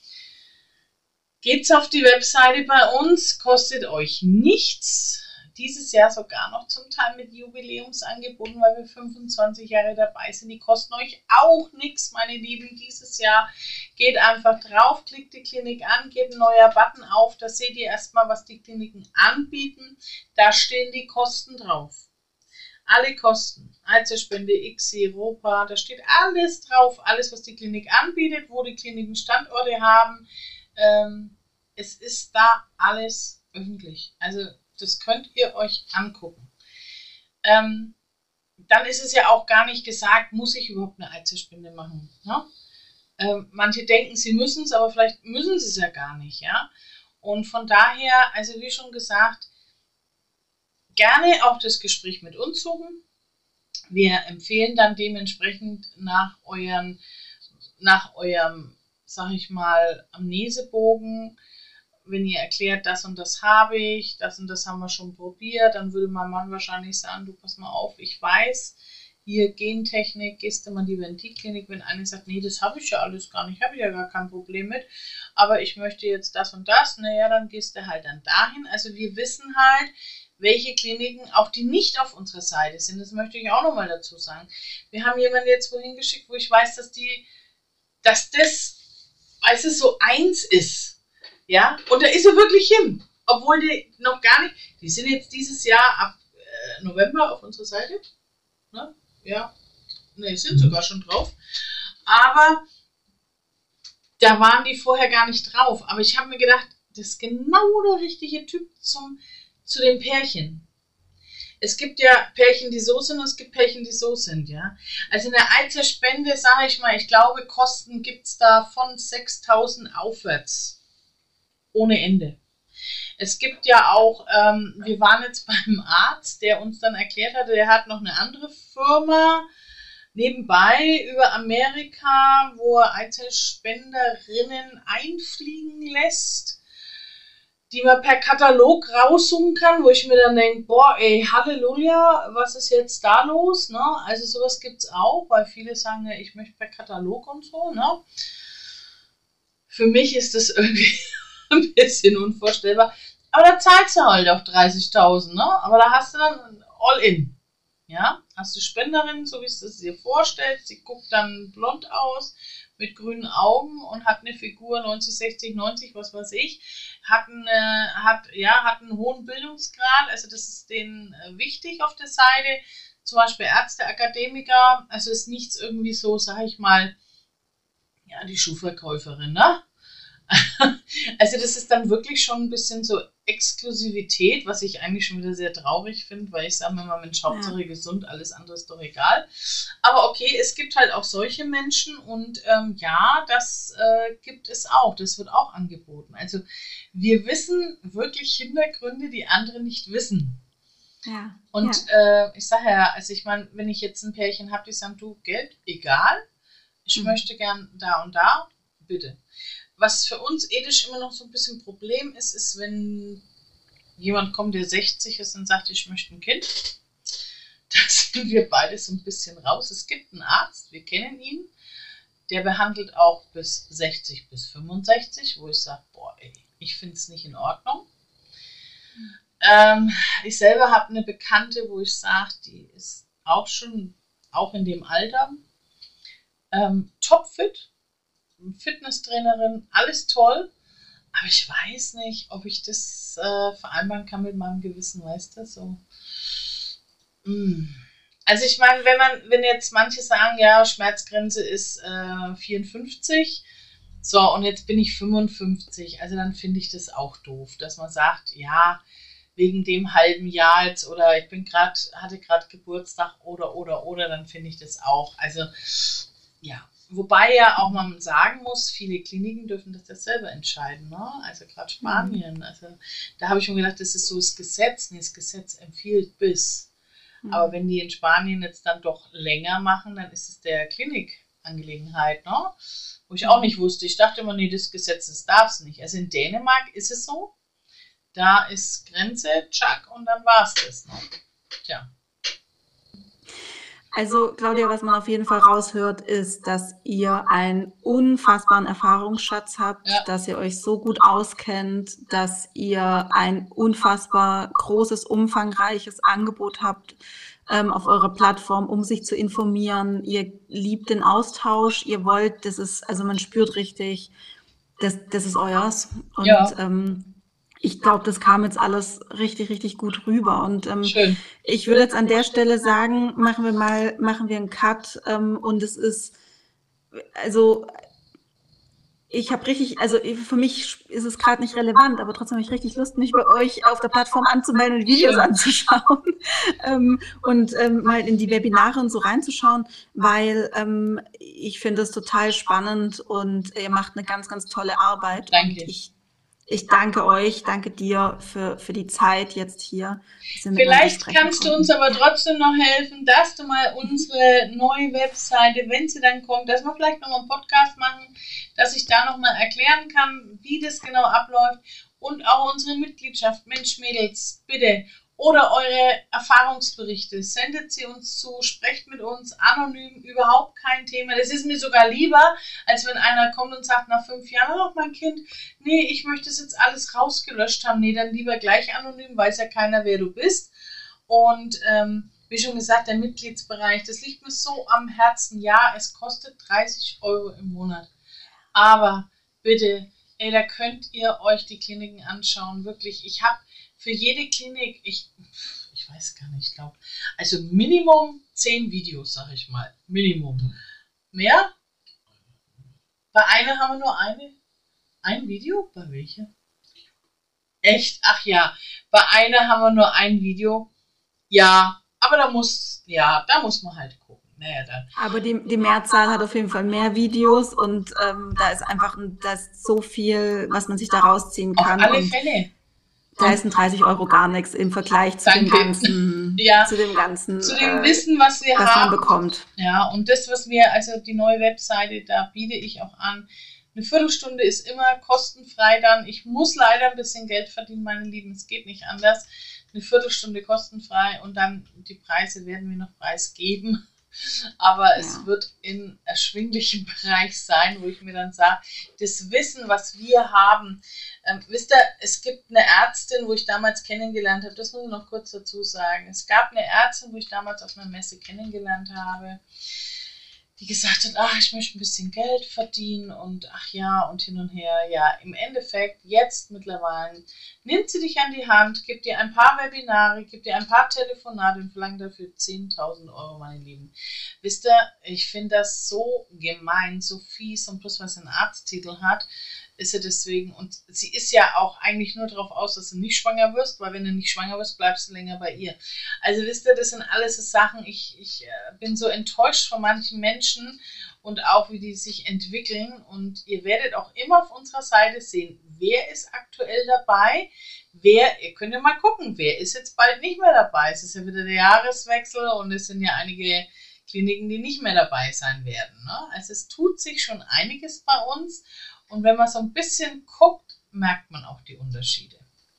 geht's auf die Webseite bei uns, kostet euch nichts. Dieses Jahr sogar noch zum Teil mit Jubiläumsangeboten, weil wir fünfundzwanzig Jahre dabei sind. Die kosten euch auch nichts, meine Lieben, dieses Jahr. Geht einfach drauf, klickt die Klinik an, geht ein neuer Button auf, da seht ihr erstmal, was die Kliniken anbieten. Da stehen die Kosten drauf. Alle Kosten, Eizellspende, I C S I, Europa, da steht alles drauf, alles, was die Klinik anbietet, wo die Kliniken Standorte haben. Ähm, es ist da alles öffentlich. Also das könnt ihr euch angucken. Ähm, dann ist es ja auch gar nicht gesagt, muss ich überhaupt eine Eizellspende machen. Ne? Ähm, manche denken, sie müssen es, aber vielleicht müssen sie es ja gar nicht. Ja? Und von daher, also wie schon gesagt, gerne auch das Gespräch mit uns suchen. Wir empfehlen dann dementsprechend nach euren, nach eurem, sag ich mal, Amnesebogen, wenn ihr erklärt, das und das habe ich, das und das haben wir schon probiert, dann würde mein Mann wahrscheinlich sagen, du pass mal auf, ich weiß, hier Gentechnik, gehst du mal lieber in die Klinik, wenn einer sagt, nee, das habe ich ja alles gar nicht, habe ich ja gar kein Problem mit, aber ich möchte jetzt das und das, naja, dann gehst du halt dann dahin. Also wir wissen halt, welche Kliniken, auch die nicht auf unserer Seite sind, das möchte ich auch nochmal dazu sagen. Wir haben jemanden jetzt wohin geschickt, wo ich weiß, dass die, dass das, als es so eins ist, ja, und da ist er wirklich hin, obwohl die noch gar nicht, die sind jetzt dieses Jahr ab äh, November auf unserer Seite, ne? Ja, ne, sind sogar schon drauf, aber da waren die vorher gar nicht drauf, aber ich habe mir gedacht, das ist genau der richtige Typ zum zu den Pärchen. Es gibt ja Pärchen, die so sind, und es gibt Pärchen, die so sind, ja. Also in der Eizellspende, sage ich mal, ich glaube, Kosten gibt es da von sechstausend aufwärts. Ohne Ende. Es gibt ja auch, ähm, wir waren jetzt beim Arzt, der uns dann erklärt hatte, der hat noch eine andere Firma nebenbei über Amerika, wo er Eizellspenderinnen einfliegen lässt, die man per Katalog raussuchen kann, wo ich mir dann denke, boah, ey, Halleluja, was ist jetzt da los? Ne? Also sowas gibt es auch, weil viele sagen, ja, ich möchte per Katalog und so. Ne? Für mich ist das irgendwie ein bisschen unvorstellbar. Aber da zahlst du halt auch dreißigtausend, ne? Aber da hast du dann all in. Ja, hast du Spenderin, so wie es es dir vorstellt. Sie guckt dann blond aus, mit grünen Augen und hat eine Figur neunzig, sechzig, neunzig, was weiß ich. Hat, eine, hat, ja, hat einen hohen Bildungsgrad, also das ist denen äh, wichtig auf der Seite. Zum Beispiel Ärzte, Akademiker, also ist nichts irgendwie so, sag ich mal, ja, die Schuhverkäuferin, ne? Also das ist dann wirklich schon ein bisschen so Exklusivität, was ich eigentlich schon wieder sehr traurig finde, weil ich sage mir mal, Mensch, Hauptsache gesund, alles andere ist doch egal. Aber okay, es gibt halt auch solche Menschen und ähm, ja, das äh, gibt es auch, das wird auch angeboten. Also wir wissen wirklich Hintergründe, die andere nicht wissen. Ja. Und ja. Äh, ich sage ja, also ich meine, wenn ich jetzt ein Pärchen habe, die sagen, du, Geld, egal, ich mhm. möchte gern da und da, bitte. Was für uns ethisch immer noch so ein bisschen ein Problem ist, ist, wenn jemand kommt, der sechzig ist und sagt, ich möchte ein Kind. Da sind wir beide so ein bisschen raus. Es gibt einen Arzt, wir kennen ihn, der behandelt auch bis sechzig bis fünfundsechzig, wo ich sage, boah, ey, ich finde es nicht in Ordnung. Mhm. Ähm, ich selber habe eine Bekannte, wo ich sage, die ist auch schon, auch in dem Alter, ähm, topfit. Fitnesstrainerin, alles toll, aber ich weiß nicht, ob ich das äh, vereinbaren kann mit meinem Gewissen, weißt du, so. Mm. Also ich meine, wenn man, wenn jetzt manche sagen, ja, Schmerzgrenze ist äh, vierundfünfzig, so, und jetzt bin ich fünfundfünfzig, also dann finde ich das auch doof, dass man sagt, ja, wegen dem halben Jahr jetzt, oder ich bin gerade, hatte gerade Geburtstag, oder, oder, oder, dann finde ich das auch, also, ja. Wobei ja auch man sagen muss, viele Kliniken dürfen das ja selber entscheiden, ne? Also gerade Spanien, mhm. also da habe ich schon gedacht, das ist so das Gesetz, nee, das Gesetz empfiehlt bis. Mhm. Aber wenn die in Spanien jetzt dann doch länger machen, dann ist es der Klinikangelegenheit, ne? Wo ich auch nicht wusste, ich dachte immer, nee, das Gesetz, das darf es nicht. Also in Dänemark ist es so, da ist Grenze, tschack, und dann war es das, ne? Tja. Also, Claudia, was man auf jeden Fall raushört, ist, dass ihr einen unfassbaren Erfahrungsschatz habt, ja. dass ihr euch so gut auskennt, dass ihr ein unfassbar großes, umfangreiches Angebot habt ähm, auf eurer Plattform, um sich zu informieren. Ihr liebt den Austausch, ihr wollt, das ist, also man spürt richtig, das, das ist euers. Und ja. ähm, ich glaube, das kam jetzt alles richtig, richtig gut rüber. Und ähm, Schön. Ich würde jetzt an der Stelle sagen, machen wir mal, machen wir einen Cut. Ähm, und es ist, also ich habe richtig, also für mich ist es gerade nicht relevant, aber trotzdem habe ich richtig Lust, mich bei euch auf der Plattform anzumelden und Videos anzuschauen ähm, und ähm, mal in die Webinare und so reinzuschauen, weil ähm, ich finde es total spannend und ihr macht eine ganz, ganz tolle Arbeit. Danke. Und ich Ich danke euch, danke dir für, für die Zeit jetzt hier. Vielleicht kannst du uns aber trotzdem noch helfen, dass du mal unsere neue Webseite, wenn sie dann kommt, dass wir vielleicht nochmal einen Podcast machen, dass ich da nochmal erklären kann, wie das genau abläuft, und auch unsere Mitgliedschaft. Mensch, Mädels, bitte. Oder eure Erfahrungsberichte, sendet sie uns zu, sprecht mit uns, anonym, überhaupt kein Thema. Das ist mir sogar lieber, als wenn einer kommt und sagt nach fünf Jahren, oh mein Kind, nee, ich möchte es jetzt alles rausgelöscht haben. Nee, dann lieber gleich anonym, weiß ja keiner, wer du bist. Und ähm, wie schon gesagt, der Mitgliedsbereich, das liegt mir so am Herzen. Ja, es kostet dreißig Euro im Monat. Aber bitte, ey, da könnt ihr euch die Kliniken anschauen. Wirklich, ich habe für jede Klinik, ich, ich weiß gar nicht, ich glaube, also Minimum zehn Videos, sag ich mal. Minimum. Mehr? Bei einer haben wir nur eine, ein Video? Bei welcher? Echt? Ach ja, bei einer haben wir nur ein Video. Ja, aber da muss, ja, da muss man halt gucken. Naja, dann. Aber die, die Mehrzahl hat auf jeden Fall mehr Videos und ähm, da ist einfach da ist so viel, was man sich da rausziehen kann. Auf alle Fälle. Da ist ein dreißig Euro gar nichts im Vergleich zu Danke. dem ganzen, ja, zu dem ganzen, zu dem äh, Wissen, was wir was haben. man bekommt. Ja, und das, was wir, also die neue Webseite, da biete ich auch an. Eine Viertelstunde ist immer kostenfrei dann. Ich muss leider ein bisschen Geld verdienen, meine Lieben, es geht nicht anders. Eine Viertelstunde kostenfrei und dann die Preise werden wir noch preisgeben. aber Ja. es wird in erschwinglichem Bereich sein, wo ich mir dann sage, das Wissen, was wir haben, ähm, wisst ihr, es gibt eine Ärztin, wo ich damals kennengelernt habe, das muss ich noch kurz dazu sagen, es gab eine Ärztin, wo ich damals auf einer Messe kennengelernt habe, die gesagt hat, ach, ich möchte ein bisschen Geld verdienen und ach ja und hin und her. Ja, im Endeffekt, jetzt mittlerweile, nimmt sie dich an die Hand, gibt dir ein paar Webinare, gibt dir ein paar Telefonate und verlangt dafür zehntausend Euro, meine Lieben. Wisst ihr, ich finde das so gemein, so fies und bloß, weil sie einen Arzttitel hat, ist sie deswegen, und sie ist ja auch eigentlich nur darauf aus, dass du nicht schwanger wirst, weil wenn du nicht schwanger wirst, bleibst du länger bei ihr. Also wisst ihr, das sind alles so Sachen, ich, ich äh, bin so enttäuscht von manchen Menschen und auch, wie die sich entwickeln, und ihr werdet auch immer auf unserer Seite sehen, wer ist aktuell dabei, wer, ihr könnt ja mal gucken, wer ist jetzt bald nicht mehr dabei. Es ist ja wieder der Jahreswechsel und es sind ja einige Kliniken, die nicht mehr dabei sein werden, ne? Also es tut sich schon einiges bei uns. Und wenn man so ein bisschen guckt, merkt man auch die Unterschiede.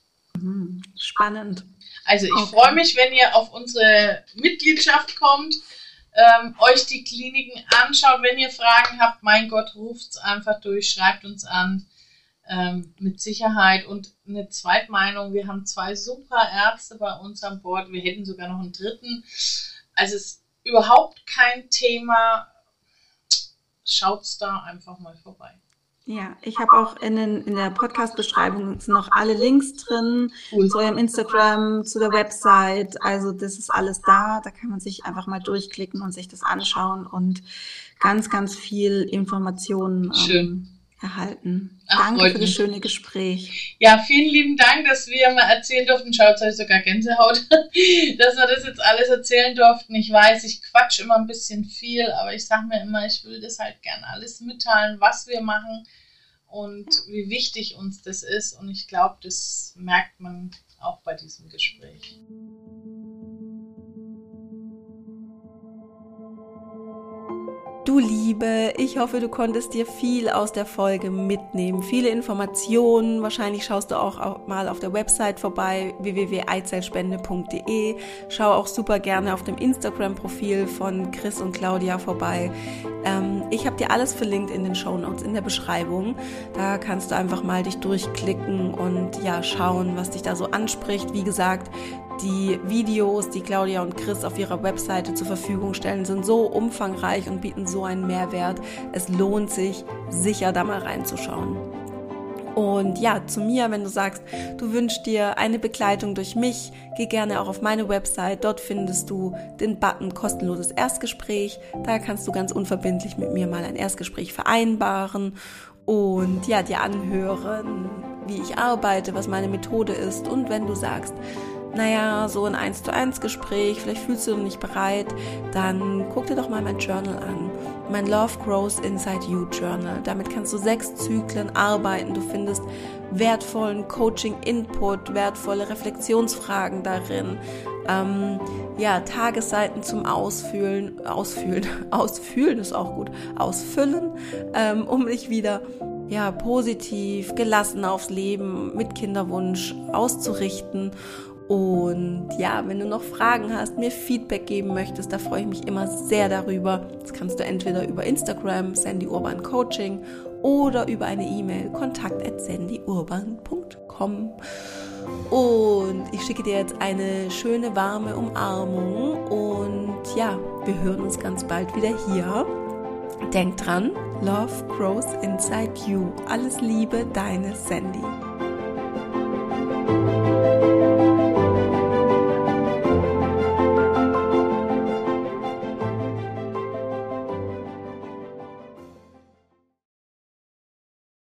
Spannend. Also ich Okay. freue mich, wenn ihr auf unsere Mitgliedschaft kommt, ähm, euch die Kliniken anschaut. Wenn ihr Fragen habt, mein Gott, ruft's einfach durch, schreibt uns an, ähm, mit Sicherheit. Und eine Zweitmeinung, wir haben zwei super Ärzte bei uns an Bord. Wir hätten sogar noch einen dritten. Also es ist überhaupt kein Thema. Schaut's da einfach mal vorbei. Ja, ich habe auch in, den, in der Podcast-Beschreibung sind noch alle Links drin, Cool. zu eurem Instagram, zu der Website. Also das ist alles da. Da kann man sich einfach mal durchklicken und sich das anschauen und ganz, ganz viel Informationen Schön. ähm, erhalten. Ach, Danke freut für das mich. schöne Gespräch. Ja, vielen lieben Dank, dass wir mal erzählen durften. Schaut, euch sogar Gänsehaut, dass wir das jetzt alles erzählen durften. Ich weiß, ich quatsch immer ein bisschen viel, aber ich sage mir immer, ich will das halt gern alles mitteilen, was wir machen und wie wichtig uns das ist. Und ich glaube, das merkt man auch bei diesem Gespräch. Du Liebe, ich hoffe, du konntest dir viel aus der Folge mitnehmen, viele Informationen. Wahrscheinlich schaust du auch mal auf der Website vorbei, w w w punkt eizellspende punkt d e. Schau auch super gerne auf dem Instagram-Profil von Chris und Claudia vorbei. Ähm, ich habe dir alles verlinkt in den Shownotes, in der Beschreibung. Da kannst du einfach mal dich durchklicken und ja schauen, was dich da so anspricht. Wie gesagt, die Videos, die Claudia und Chris auf ihrer Webseite zur Verfügung stellen, sind so umfangreich und bieten so einen Mehrwert. Es lohnt sich, sicher da mal reinzuschauen. Und ja, zu mir, wenn du sagst, du wünschst dir eine Begleitung durch mich, geh gerne auch auf meine Website. Dort findest du den Button kostenloses Erstgespräch. Da kannst du ganz unverbindlich mit mir mal ein Erstgespräch vereinbaren und ja, dir anhören, wie ich arbeite, was meine Methode ist. Und wenn du sagst, naja, so ein eins zu eins Gespräch, vielleicht fühlst du dich nicht bereit, dann guck dir doch mal mein Journal an. Mein Love Grows Inside You Journal. Damit kannst du sechs Zyklen arbeiten. Du findest wertvollen Coaching-Input, wertvolle Reflexionsfragen darin. Ähm, ja, Tagesseiten zum Ausfüllen, ausfüllen, ausfüllen ist auch gut, ausfüllen, ähm, um dich wieder ja, positiv, gelassen aufs Leben mit Kinderwunsch auszurichten. Und ja, wenn du noch Fragen hast, mir Feedback geben möchtest, da freue ich mich immer sehr darüber. Das kannst du entweder über Instagram, Sandy Urban Coaching, oder über eine E-Mail, kontakt at sandy urban punkt com. Und ich schicke dir jetzt eine schöne, warme Umarmung. Und ja, wir hören uns ganz bald wieder hier. Denk dran, Love grows inside you. Alles Liebe, deine Sandy.